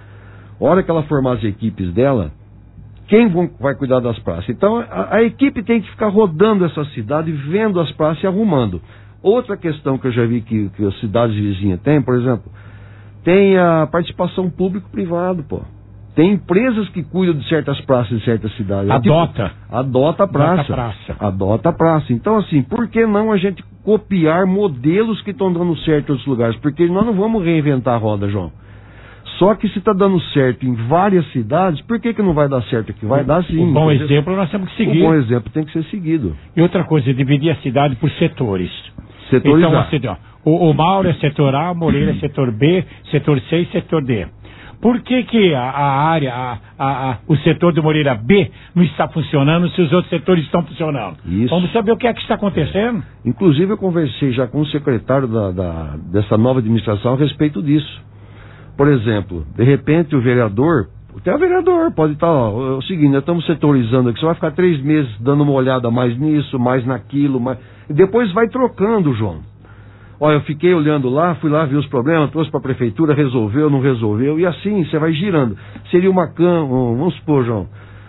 A hora que ela formar as equipes dela, quem vão, vai cuidar das praças? Então, a, a equipe tem que ficar rodando essa cidade, vendo as praças e arrumando. Outra questão que eu já vi que, que as cidades vizinhas têm, por exemplo, tem a participação público-privado, pô. Tem empresas que cuidam de certas praças de certas cidades. Adota. Tipo, adota a praça. Adota a praça. Adota a praça. Então, assim, por que não a gente copiar modelos que estão dando certo em outros lugares? Porque nós não vamos reinventar a roda, João. Só que se está dando certo em várias cidades, por que que não vai dar certo aqui? Vai dar sim. O bom entendeu? exemplo nós temos que seguir. O bom exemplo tem que ser seguido. E outra coisa, dividir a cidade por setores. Setorizar. Então, assim, ó, o, o Mauro é setor A, o Moreira é setor B, setor C e setor D. Por que que a, a área, a, a, a, o setor do Moreira B não está funcionando se os outros setores estão funcionando? Isso. Vamos saber o que é que está acontecendo. Inclusive, eu conversei já com o secretário da, da, dessa nova administração a respeito disso. Por exemplo, de repente o vereador, até o vereador pode estar, ó, é o seguinte, nós estamos setorizando aqui, você vai ficar três meses dando uma olhada mais nisso, mais naquilo, mais... e depois vai trocando, João. Olha, eu fiquei olhando lá, fui lá ver os problemas, trouxe para a prefeitura, resolveu, não resolveu, e assim você vai girando. Seria uma câmara, vamos supor, João,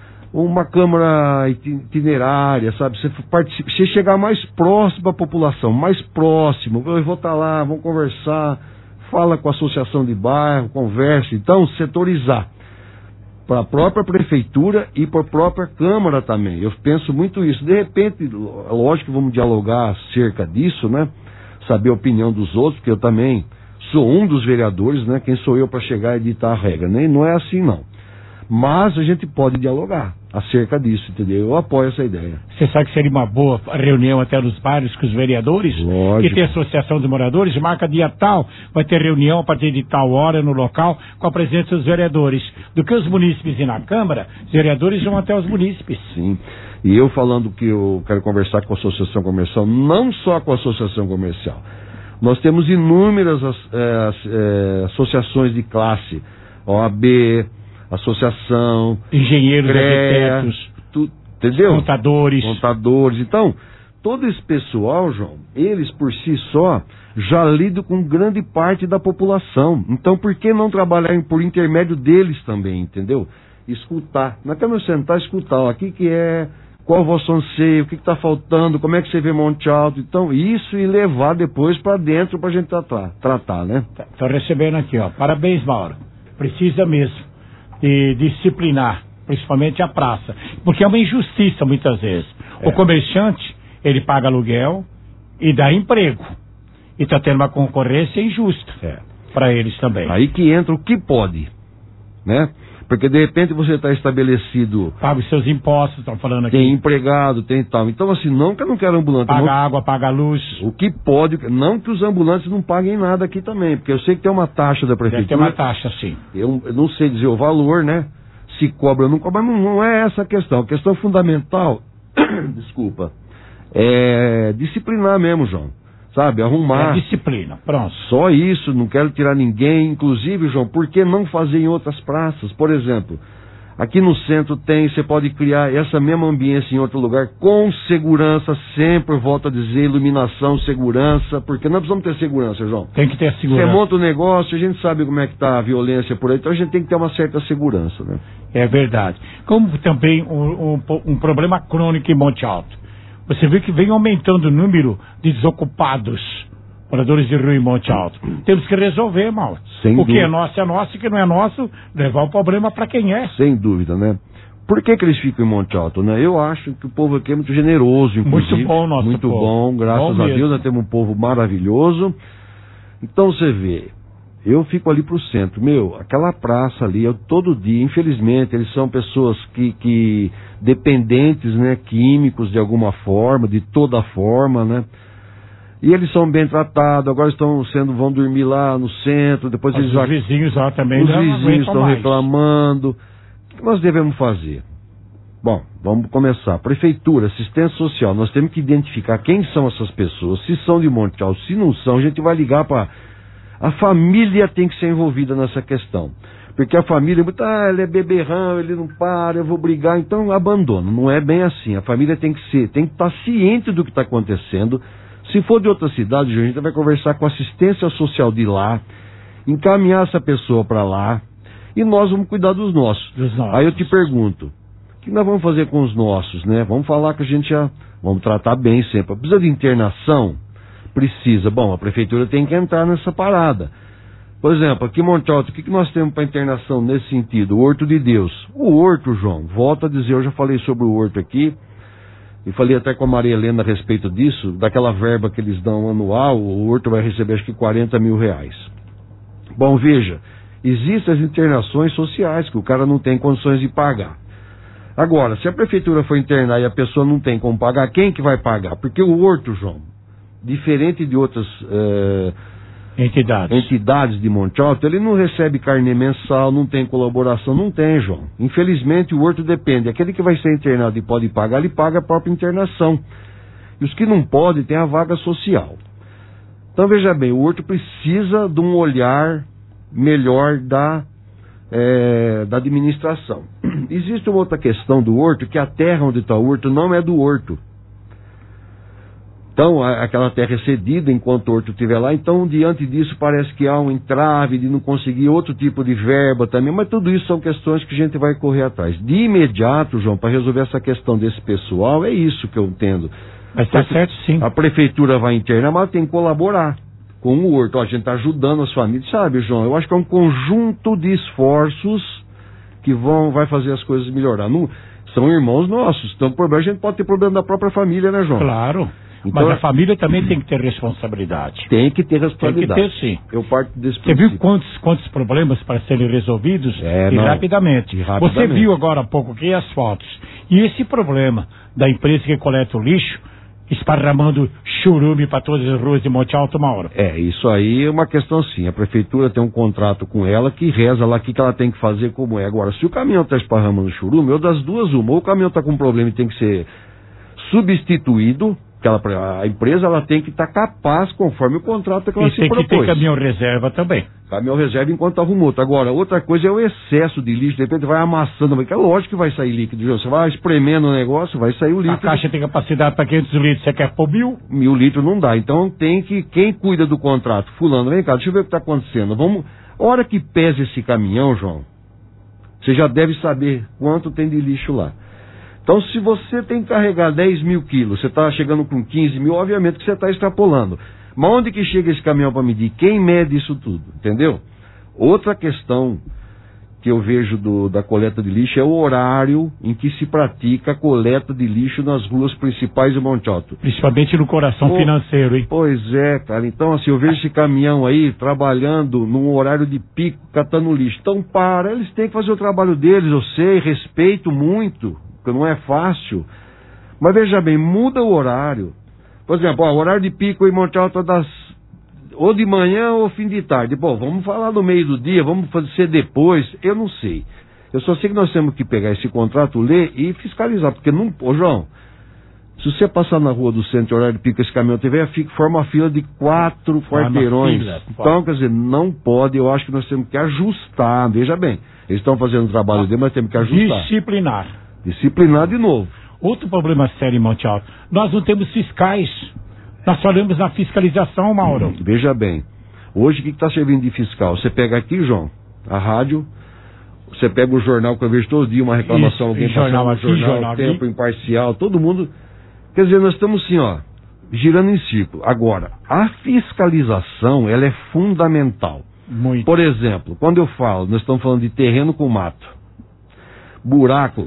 uma câmara itinerária, sabe? Você, participa, você chegar mais próximo da população, mais próximo, eu vou estar lá, vamos conversar, fala com a associação de bairro, conversa, então setorizar para a própria prefeitura e para a própria Câmara também. Eu penso muito isso. De repente, lógico que vamos dialogar acerca disso, né? Saber a opinião dos outros, porque eu também sou um dos vereadores, né? Quem sou eu para chegar e ditar a regra? Nem, não é assim, não. Mas a gente pode dialogar acerca disso, entendeu? Eu apoio essa ideia. Você sabe que seria uma boa reunião até nos bairros com os vereadores? Lógico. Que tem associação de moradores, marca dia tal, vai ter reunião a partir de tal hora no local, com a presença dos vereadores. Do que os munícipes ir na Câmara, os vereadores vão até os munícipes. Sim. E eu falando que eu quero conversar com a Associação Comercial, não só com a Associação Comercial. Nós temos inúmeras é, é, associações de classe, O A B, associação, engenheiros, CREA, arquitetos, tu, entendeu? Contadores. Contadores. Então, todo esse pessoal, João, eles por si só já lidam com grande parte da população. Então, por que não trabalhar por intermédio deles também, entendeu? Escutar. Nós temos que sentar e escutar. Ó, aqui que é, qual o vosso anseio, o que está faltando, como é que você vê Monte Alto. Então, isso e levar depois para dentro para a gente tratar, tratar, né? Estou recebendo aqui, ó. Parabéns, Mauro. Precisa mesmo de disciplinar, principalmente a praça, porque é uma injustiça muitas vezes. É. O comerciante, ele paga aluguel e dá emprego, e está tendo uma concorrência injusta é. para eles também. Aí que entra o que pode, né? Porque de repente você está estabelecido... Paga os seus impostos, estão falando aqui. Tem empregado, tem tal. Então assim, não que eu não quero ambulante. Paga não... água, paga luz. O que pode... Não que os ambulantes não paguem nada aqui também, porque eu sei que tem uma taxa da prefeitura. Deve ter uma taxa, sim. Eu, eu não sei dizer o valor, né? Se cobra ou não cobra, mas não, não é essa a questão. A questão fundamental, desculpa, é disciplinar mesmo, João. Sabe, arrumar. É disciplina, pronto. Só isso, não quero tirar ninguém. Inclusive, João, por que não fazer em outras praças? Por exemplo, Aqui no centro tem, você pode criar essa mesma ambiência em outro lugar, com segurança, sempre, volto a dizer, iluminação, segurança, porque nós precisamos ter segurança, João. Tem que ter segurança. Você monta um negócio, a gente sabe como é que está a violência por aí, então a gente tem que ter uma certa segurança, né? É verdade. Como também um, um, um problema crônico em Monte Alto. Você viu que vem aumentando o número de desocupados, moradores de rua em Monte Alto. Temos que resolver, mal. Sem o que dúvida. é nosso é nosso, e o que não é nosso, levar o problema para quem é. Sem dúvida, né? Por que que eles ficam em Monte Alto, né? Eu acho que o povo aqui é muito generoso, inclusive. Muito bom, nosso Muito povo. bom, graças Bom a mesmo. Deus, nós temos um povo maravilhoso. Então você vê, eu fico ali pro centro, meu, aquela praça ali, eu todo dia, infelizmente, eles são pessoas que, que dependentes, né, químicos de alguma forma, de toda forma, né? E eles são bem tratados, agora estão sendo, vão dormir lá no centro, depois Os eles já... vizinhos lá também Os não vizinhos aguentam estão mais. reclamando. O que nós devemos fazer? Bom, vamos começar. Prefeitura, assistência social, nós temos que identificar quem são essas pessoas, se são de Monte Alto, se não são, a gente vai ligar para... A família tem que ser envolvida nessa questão. Porque a família, ah, ele é beberrão, ele não para, eu vou brigar, então abandona. Não é bem assim. A família tem que ser, tem que estar ciente do que está acontecendo. Se for de outra cidade, a gente vai conversar com a assistência social de lá, encaminhar essa pessoa para lá, e nós vamos cuidar dos nossos. Dos nossos. Aí eu te pergunto, o que nós vamos fazer com os nossos, né? Vamos falar que a gente já, vamos tratar bem sempre. Precisa de internação? Precisa. Bom, a prefeitura tem que entrar nessa parada. Por exemplo, aqui em Monte Alto, o que nós temos para internação nesse sentido? O Horto de Deus. O Horto, João, volto a dizer, eu já falei sobre o Horto aqui, e falei até com a Maria Helena a respeito disso, daquela verba que eles dão anual, o Horto vai receber acho que quarenta mil reais. Bom, veja, existem as internações sociais que o cara não tem condições de pagar. Agora, se a prefeitura for internar e a pessoa não tem como pagar, quem que vai pagar? Porque o Horto, João, diferente de outras eh, entidades. entidades de Monte Alto, ele não recebe carnê mensal, não tem colaboração, não tem, João. Infelizmente o Horto depende. Aquele que vai ser internado e pode pagar, ele paga a própria internação. E os que não podem, tem a vaga social. Então veja bem, o Horto precisa de um olhar melhor da, eh, da administração. Existe uma outra questão do Horto, que a terra onde está o Horto não é do Horto. Então, aquela terra é cedida enquanto o Horto estiver lá, então, diante disso, parece que há um entrave de não conseguir outro tipo de verba também, mas tudo isso são questões que a gente vai correr atrás. De imediato, João, para resolver essa questão desse pessoal, é isso que eu entendo. Mas está certo, sim. A prefeitura vai internar, mas tem que colaborar com o Horto. Ó, a gente está ajudando as famílias, sabe, João? Eu acho que é um conjunto de esforços que vão, vai fazer as coisas melhorar. Não, são irmãos nossos, então, problema, a gente pode ter problema da própria família, né, João? Claro. Então, mas a família também tem que ter responsabilidade. Tem que ter responsabilidade. Tem que ter, sim. Eu parto desse Você viu quantos, quantos problemas para serem resolvidos? É, e não. rapidamente. E rapidamente. Você viu agora há pouco aqui as fotos. E esse problema da empresa que coleta o lixo, esparramando churume para todas as ruas de Monte Alto uma hora. É, isso aí é uma questão sim. A prefeitura tem um contrato com ela que reza lá o que, que ela tem que fazer, como é. Agora, se o caminhão está esparramando churume, ou das duas uma, ou o caminhão está com um problema e tem que ser substituído. Ela, a empresa ela tem que estar tá capaz, conforme o contrato que ela e se tem propôs. que ter caminhão reserva também. Caminhão reserva enquanto arruma outro. Agora, outra coisa é o excesso de lixo. De repente vai amassando, porque é lógico que vai sair líquido. Você vai espremendo o negócio, vai sair o líquido. A caixa tem capacidade para quinhentos litros, você quer pôr mil? Mil litros não dá. Então tem que, quem cuida do contrato, fulano, vem cá, deixa eu ver o que está acontecendo. Vamos, hora que pesa esse caminhão, João, você já deve saber quanto tem de lixo lá. Então, se você tem que carregar dez mil quilos, você está chegando com quinze mil, obviamente que você está extrapolando. Mas onde que chega esse caminhão para medir? Quem mede isso tudo? Entendeu? Outra questão que eu vejo do, da coleta de lixo é o horário em que se pratica a coleta de lixo nas ruas principais de Monte Alto. Principalmente no coração Pô, financeiro, hein? Pois é, cara. Então, assim, eu vejo esse caminhão aí trabalhando num horário de pico, catando lixo. Então, para, eles têm que fazer o trabalho deles, eu sei, respeito muito, porque não é fácil. Mas veja bem, muda o horário. Por exemplo, ó, o horário de pico em Monte Alto é das, ou de manhã ou fim de tarde. Pô, vamos falar no meio do dia, vamos fazer depois. Eu não sei. Eu só sei que nós temos que pegar esse contrato, ler e fiscalizar. Porque não, ô João, Se você passar na rua do centro, horário de pico, esse caminhão tiver, fica, forma uma fila de quatro forma quarteirões. Fila, então, quer dizer, não pode, eu acho que nós temos que ajustar, veja bem, eles estão fazendo o trabalho ah, deles, mas temos que ajustar. Disciplinar. Disciplinar de novo. Outro problema sério em Monte Alto, nós não temos fiscais, nós falamos na fiscalização, Mauro. Hum, veja bem, hoje o que está servindo de fiscal? Você pega aqui, João, a rádio, você pega o jornal, que eu vejo todo dia uma reclamação, Isso, alguém jornal passando aqui, no jornal, jornal tempo aqui. imparcial, todo mundo... Quer dizer, nós estamos assim, ó, girando em círculo. Agora, a fiscalização, ela é fundamental. Muito. Por exemplo, quando eu falo, nós estamos falando de terreno com mato, buraco,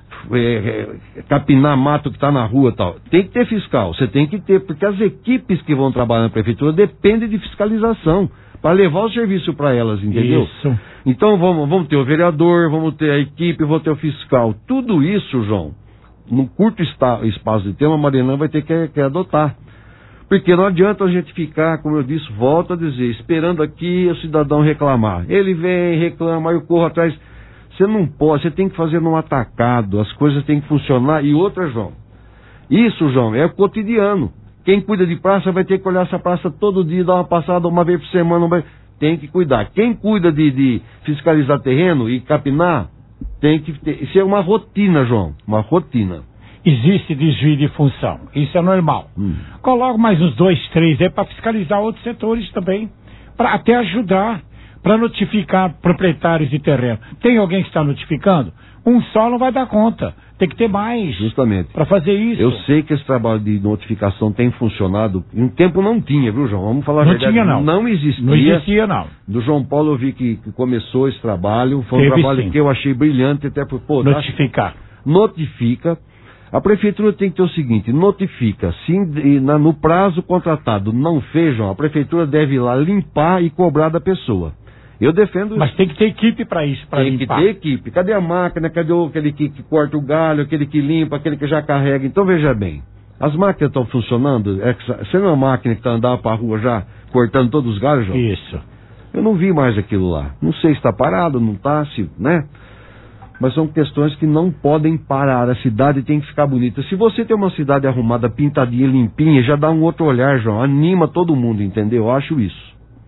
é, é, capinar mato que está na rua e tal. Tem que ter fiscal, você tem que ter, porque as equipes que vão trabalhar na prefeitura dependem de fiscalização, para levar o serviço para elas, entendeu? Isso. Então vamos, vamos ter o vereador, vamos ter a equipe, vamos ter o fiscal. Tudo isso, João, num curto espaço de tempo, a Mariana vai ter que, que adotar. Porque não adianta a gente ficar, como eu disse, volto a dizer, esperando aqui o cidadão reclamar. Ele vem, reclama, aí eu corro atrás. Você não pode, você tem que fazer num atacado, as coisas têm que funcionar. E outra, João, isso, João, é o cotidiano. Quem cuida de praça vai ter que olhar essa praça todo dia, dar uma passada uma vez por semana, uma vez. Tem que cuidar. Quem cuida de, de fiscalizar terreno e capinar, tem que ter. Isso é uma rotina, João, uma rotina. Existe desvio de função, isso é normal. Hum. Coloca mais uns dois, três aí para fiscalizar outros setores também, para até ajudar, para notificar proprietários de terreno. Tem alguém que está notificando? Um só não vai dar conta, tem que ter mais. Justamente. Para fazer isso. Eu sei que esse trabalho de notificação tem funcionado, em um tempo não tinha, viu, João? Vamos falar a não verdade. Tinha, não. Não existia. Não existia, não. Do João Paulo eu vi que, que começou esse trabalho, foi um Teve, trabalho sim. que eu achei brilhante, até por... Pô, notificar. Tá? Notifica. A prefeitura tem que ter o seguinte, notifica, se na, no prazo contratado não fez, João, a prefeitura deve ir lá limpar e cobrar da pessoa. Eu defendo... Mas tem que ter equipe para isso, para limpar. Tem que ter equipe. Cadê a máquina? Cadê o, aquele que, que corta o galho, aquele que limpa, aquele que já carrega? Então, veja bem, as máquinas estão funcionando? É, você não é uma máquina que está andando para a rua já, cortando todos os galhos, João? Isso. Eu não vi mais aquilo lá. Não sei se está parado, não está, se, né? Mas são questões que não podem parar. A cidade tem que ficar bonita. Se você tem uma cidade arrumada, pintadinha, limpinha, já dá um outro olhar, João. Anima todo mundo, entendeu? Eu acho isso.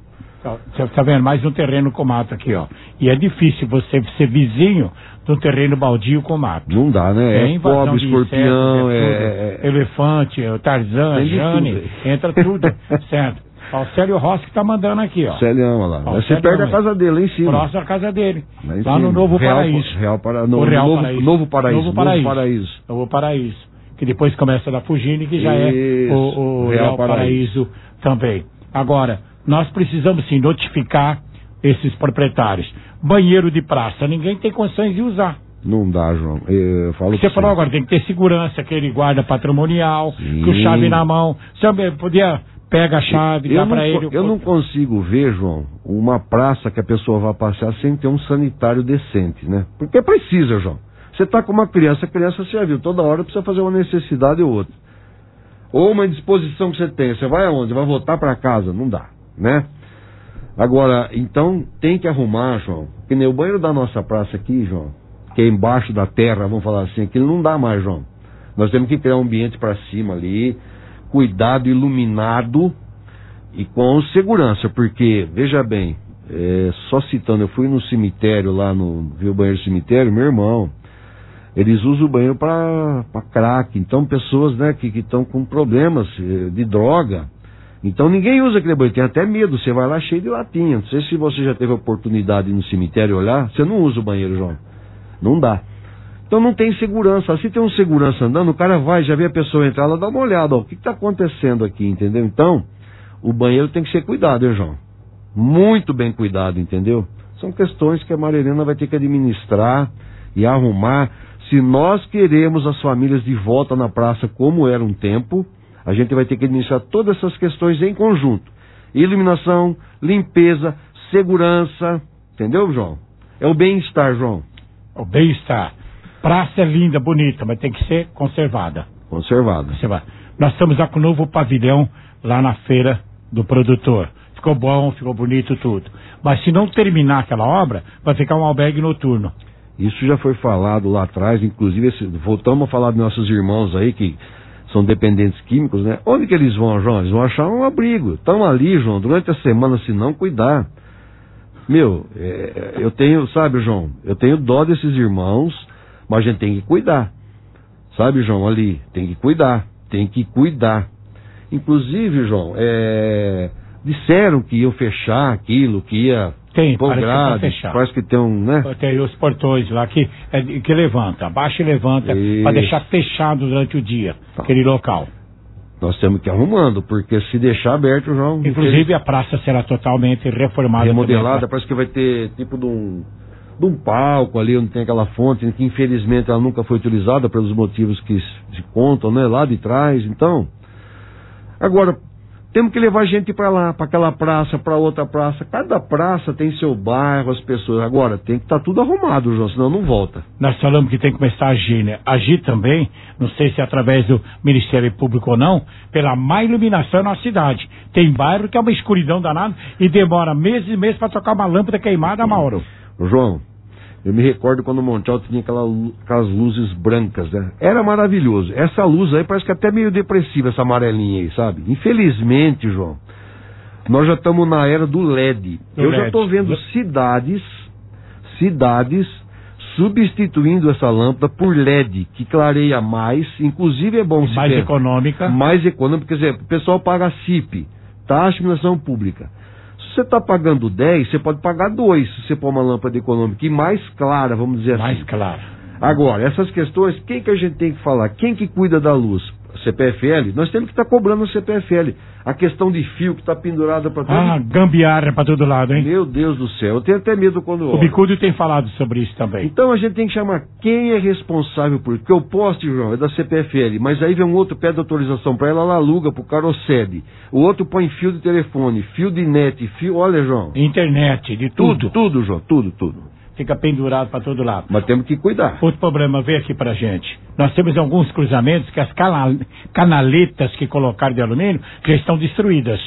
Você está vendo? Mais um terreno com mato aqui, ó. E é difícil você ser vizinho de um terreno baldio com mato. Não dá, né? É, é pobre, escorpião, insetos, é, é, é... elefante, é Tarzan, Jane, tudo. Entra tudo, certo? Ó, o Célio Rossi que tá mandando aqui, ó. Célião, olha lá. Ó, você perde a casa dele, lá em cima. Próximo à casa dele. Lá, lá cima. no Novo Real, Paraíso. Real para... no, o Real novo, Paraíso. Novo Paraíso. Novo Paraíso. Novo Paraíso. Novo Paraíso. Que depois começa da Fugine, que já Isso. é o, o Real, Real Paraíso. Paraíso também. Agora, nós precisamos sim notificar esses proprietários. Banheiro de praça, ninguém tem condições de usar. Não dá, João. Eu falo Você falou agora, tem que ter segurança, aquele guarda patrimonial, sim. com chave na mão. Você podia... Pega a chave, eu dá para ele. Eu não consigo ver, João, uma praça que a pessoa vá passear sem ter um sanitário decente, né? Porque precisa, João. Você tá com uma criança, a criança você já viu, toda hora precisa fazer uma necessidade ou outra. Ou uma indisposição que você tem, você vai aonde? Vai voltar para casa? Não dá, né? Agora, então, tem que arrumar, João. Que nem o banheiro da nossa praça aqui, João, que é embaixo da terra, vamos falar assim, aquilo não dá mais, João. Nós temos que criar um ambiente para cima ali, cuidado, iluminado e com segurança, porque, veja bem, é, só citando, eu fui no cemitério lá, no vi o banheiro do cemitério, meu irmão, eles usam o banheiro para crack, então pessoas, né, que estão com problemas de droga, então ninguém usa aquele banheiro, tem até medo, você vai lá cheio de latinha, não sei se você já teve a oportunidade de ir no cemitério olhar, você não usa o banheiro, João, não dá. Então não tem segurança. Se tem um segurança andando, o cara vai, já vê a pessoa entrar, ela dá uma olhada, ó, o que está acontecendo aqui, entendeu? Então, o banheiro tem que ser cuidado, hein, João? Muito bem cuidado, entendeu? São questões que a Maria Helena vai ter que administrar e arrumar. Se nós queremos as famílias de volta na praça como era um tempo, a gente vai ter que administrar todas essas questões em conjunto. Iluminação, limpeza, segurança, entendeu, João? É o bem-estar, João. O bem-estar. Praça é linda, bonita, mas tem que ser conservada. Conservada. Conservada. Nós estamos lá com o novo pavilhão lá na feira do produtor. Ficou bom, ficou bonito tudo. Mas se não terminar aquela obra, vai ficar um albergue noturno. Isso já foi falado lá atrás, inclusive esse, voltamos a falar dos nossos irmãos aí que são dependentes químicos, né? Onde que eles vão, João? Eles vão achar um abrigo. Estão ali, João, durante a semana, se não cuidar. Meu, é, eu tenho, sabe, João, eu tenho dó desses irmãos, mas a gente tem que cuidar. Sabe, João, ali, tem que cuidar, tem que cuidar. Inclusive, João, é, disseram que iam fechar aquilo, que ia... Tem, pôr parece grade, que fechar. Parece que tem um, né? Tem os portões lá que, é, que levanta, abaixa e levanta, para deixar fechado durante o dia, tá. Aquele local. Nós temos que ir arrumando, porque se deixar aberto, João... Inclusive a praça será totalmente reformada. Remodelada, também, parece que vai ter tipo de um, de um palco ali, onde tem aquela fonte, que infelizmente ela nunca foi utilizada pelos motivos que se contam, né? Lá de trás, então... Agora, temos que levar gente para lá, para aquela praça, para outra praça. Cada praça tem seu bairro, as pessoas. Agora, tem que estar tá tudo arrumado, João, senão não volta. Nós falamos que tem que começar a agir, né? Agir também, não sei se é através do Ministério Público ou não, pela má iluminação na cidade. Tem bairro que é uma escuridão danada e demora meses e meses para tocar uma lâmpada queimada, Mauro. João, eu me recordo quando o Monte Alto tinha aquela, aquelas luzes brancas, né? Era maravilhoso. Essa luz aí parece que é até meio depressiva, essa amarelinha aí, sabe? Infelizmente, João, nós já estamos na era do L E D. Do eu L E D. Já estou vendo cidades, cidades substituindo essa lâmpada por L E D, que clareia mais, inclusive é bom se mais ter, econômica. Mais econômica, quer dizer, o pessoal paga C I P, taxa de iluminação pública. Se você está pagando dez, você pode pagar dois se você pôr uma lâmpada econômica e mais clara, vamos dizer mais assim. Mais clara. Agora, essas questões, quem que a gente tem que falar? Quem que cuida da luz? C P F L? Nós temos que estar tá cobrando o C P F L. A questão de fio que está pendurada para todo Ah, gambiarra para todo lado, hein? Meu Deus do céu, eu tenho até medo quando... O Bicudo tem falado sobre isso também. Então a gente tem que chamar quem é responsável por... Porque o poste, João, é da C P F L, mas aí vem um outro, pede autorização para ela, ela aluga pro cara, cede. O outro põe fio de telefone, fio de net, fio... Olha, João... Internet, de tudo. Tudo, tudo, João, tudo, tudo. Fica pendurado para todo lado. Mas temos que cuidar. Outro problema, vem aqui pra gente. Nós temos alguns cruzamentos que as cana canaletas que colocaram de alumínio já estão destruídas.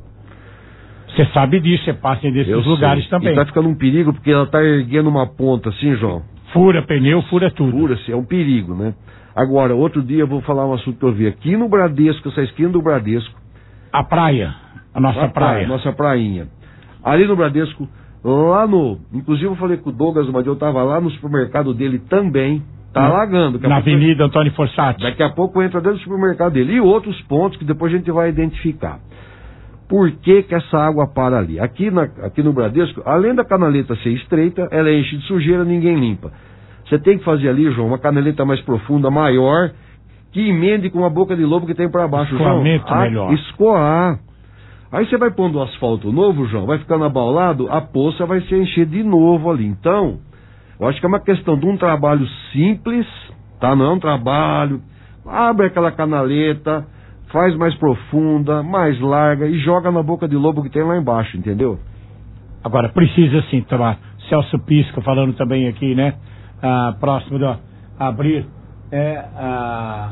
Você sabe disso, você passa nesses Eu lugares sei. também. E tá ficando um perigo porque ela tá erguendo uma ponta assim, João. Fura pneu, fura tudo. Fura-se, é um perigo, né? Agora, outro dia eu vou falar um assunto que eu vi aqui no Bradesco, essa esquina do Bradesco. A praia, a nossa a praia. praia. Nossa prainha. Ali no Bradesco... Lá no... Inclusive eu falei com o Douglas, mas eu tava lá no supermercado dele também. Tá na, alagando. Na Avenida Antônio Fossati. Daqui a pouco entra dentro do supermercado dele. E outros pontos que depois a gente vai identificar. Por que que essa água para ali? Aqui, na, aqui no Bradesco, além da canaleta ser estreita, ela enche de sujeira, ninguém limpa. Você tem que fazer ali, João, uma canaleta mais profunda, maior, que emende com a boca de lobo que tem para baixo. Escoamento João, melhor. A, escoar. Aí você vai pondo o asfalto novo, João, vai ficando abaulado, a poça vai se encher de novo ali. Então, eu acho que é uma questão de um trabalho simples, tá? Não é um trabalho... Abre aquela canaleta, faz mais profunda, mais larga e joga na boca de lobo que tem lá embaixo, entendeu? Agora, precisa sim tomar. Celso Pisco falando também aqui, né? Ah, próximo de abrir, é, ah,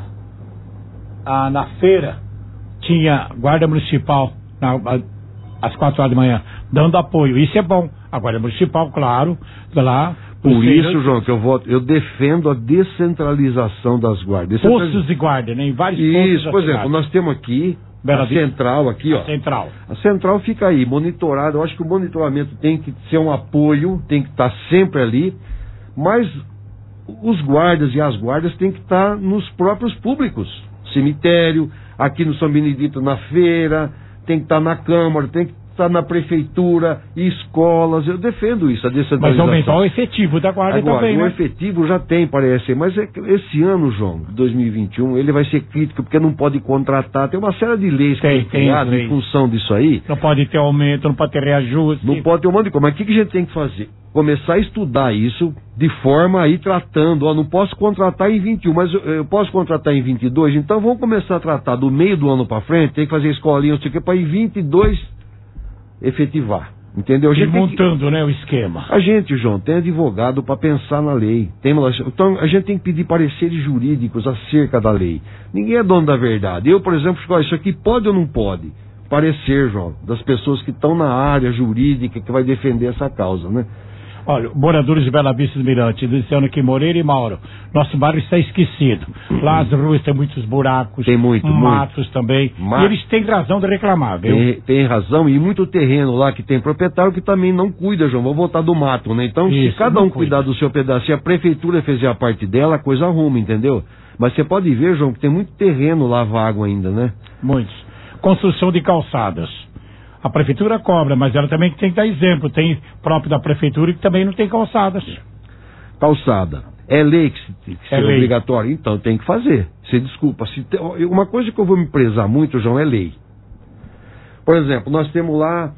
ah, na feira, tinha guarda municipal... Na, às quatro horas da manhã, dando apoio. Isso é bom. A Guarda Municipal, claro, lá... Por isso, João, que eu voto, eu defendo a descentralização das guardas. Postos de guarda, né? Em vários pontos. Isso, por exemplo, nós temos aqui Bela a central, aqui, ó. A central. A central fica aí, monitorada. Eu acho que o monitoramento tem que ser um apoio, tem que estar sempre ali, mas os guardas e as guardas têm que estar nos próprios públicos. Cemitério, aqui no São Benedito, na feira... Tem que estar na Câmara, tem que estar na Prefeitura, escolas. Eu defendo isso, a descentralização. Mas aumentar o efetivo da guarda Agora, também, o né? efetivo já tem, parece. Mas é que esse ano, João, dois mil e vinte e um, ele vai ser crítico, porque não pode contratar. Tem uma série de leis tem, que tem criadas em função disso aí. Não pode ter aumento, não pode ter reajuste. Não pode ter um monte de coisa. Mas o que, que a gente tem que fazer? Começar a estudar isso de forma a ir tratando. Ó, não posso contratar em vinte e um, mas eu, eu posso contratar em vinte e dois. Então vamos começar a tratar do meio do ano para frente. Tem que fazer escolinha, não sei o que, para em vinte e dois efetivar. Entendeu? A gente e montando, que... né, o esquema. A gente, João, tem advogado para pensar na lei. Tem... Então a gente tem que pedir pareceres jurídicos acerca da lei. Ninguém é dono da verdade. Eu, por exemplo, ó, isso aqui pode ou não pode? Parecer, João, das pessoas que estão na área jurídica que vai defender essa causa, né? Olha, moradores de Bela Vista do Mirante, dizendo que Moreira e Mauro, nosso bairro está esquecido. Lá as ruas têm muitos buracos, tem muito, matos muito. também. Ma... E eles têm razão de reclamar, viu? Tem, tem razão, e muito terreno lá que tem proprietário que também não cuida, João. Vou voltar do mato, né? Então, Isso, se cada um cuidar do seu pedaço, se a prefeitura fizer a parte dela, a coisa arruma, entendeu? Mas você pode ver, João, que tem muito terreno lá vago ainda, né? Muitos. Construção de calçadas. A prefeitura cobra, mas ela também tem que dar exemplo. Tem próprio da prefeitura que também não tem calçadas. Calçada. É lei que, se, que é lei. Obrigatório? Então tem que fazer. Você desculpa. Se te, uma coisa que eu vou me prezar muito, João, é lei. Por exemplo, nós temos lá...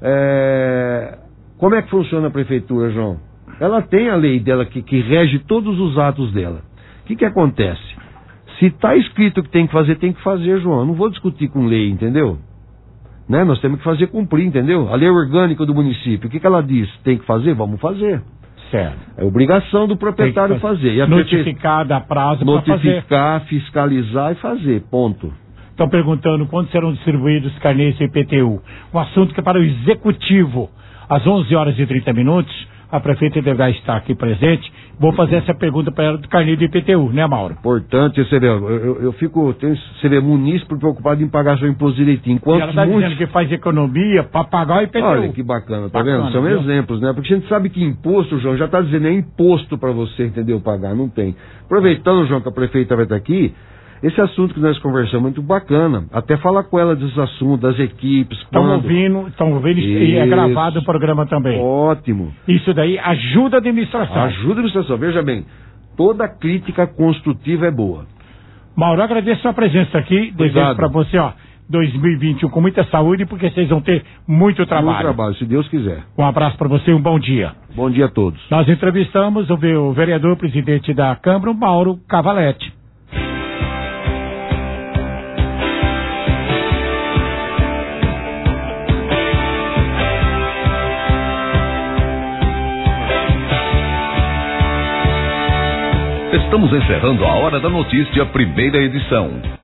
É, como é que funciona a prefeitura, João? Ela tem a lei dela que, que rege todos os atos dela. O que que acontece? Se está escrito que tem que fazer, tem que fazer, João. Eu não vou discutir com lei, entendeu? Né? Nós temos que fazer cumprir, entendeu? A lei orgânica do município, o que que ela diz? Tem que fazer? Vamos fazer. Certo. É obrigação do proprietário fazer. fazer. E a notificar, dar prazo para fazer. Notificar, fiscalizar e fazer, ponto. Estão perguntando quando serão distribuídos os carnês do I P T U. Um assunto que é para o executivo. Às onze horas e trinta minutos, a prefeita deverá estar aqui presente. Vou fazer essa pergunta para ela do carnê do I P T U, né, Mauro? Importante, você vê, eu, eu, eu fico, tenho, você vê, munícipe preocupado em pagar seu imposto direitinho. E ela está muitos... dizendo que faz economia para pagar o I P T U. Olha que bacana, tá bacana, vendo? São viu? exemplos, né? Porque a gente sabe que imposto, João, já está dizendo, é imposto para você, entendeu? Pagar, não tem. Aproveitando, João, que a prefeita vai estar aqui, esse assunto que nós conversamos é muito bacana. Até falar com ela desses assuntos, das equipes. Estão ouvindo, estão ouvindo e é gravado o programa também. Ótimo. Isso daí ajuda a administração. Ajuda a administração. Veja bem, toda crítica construtiva é boa. Mauro, eu agradeço a sua presença aqui. Desejo para você, ó, dois mil e vinte e um com muita saúde, porque vocês vão ter muito trabalho. Muito trabalho, se Deus quiser. Um abraço para você e um bom dia. Bom dia a todos. Nós entrevistamos o, o vereador, presidente da Câmara, o Mauro Cavalete. Estamos encerrando a Hora da Notícia, primeira edição.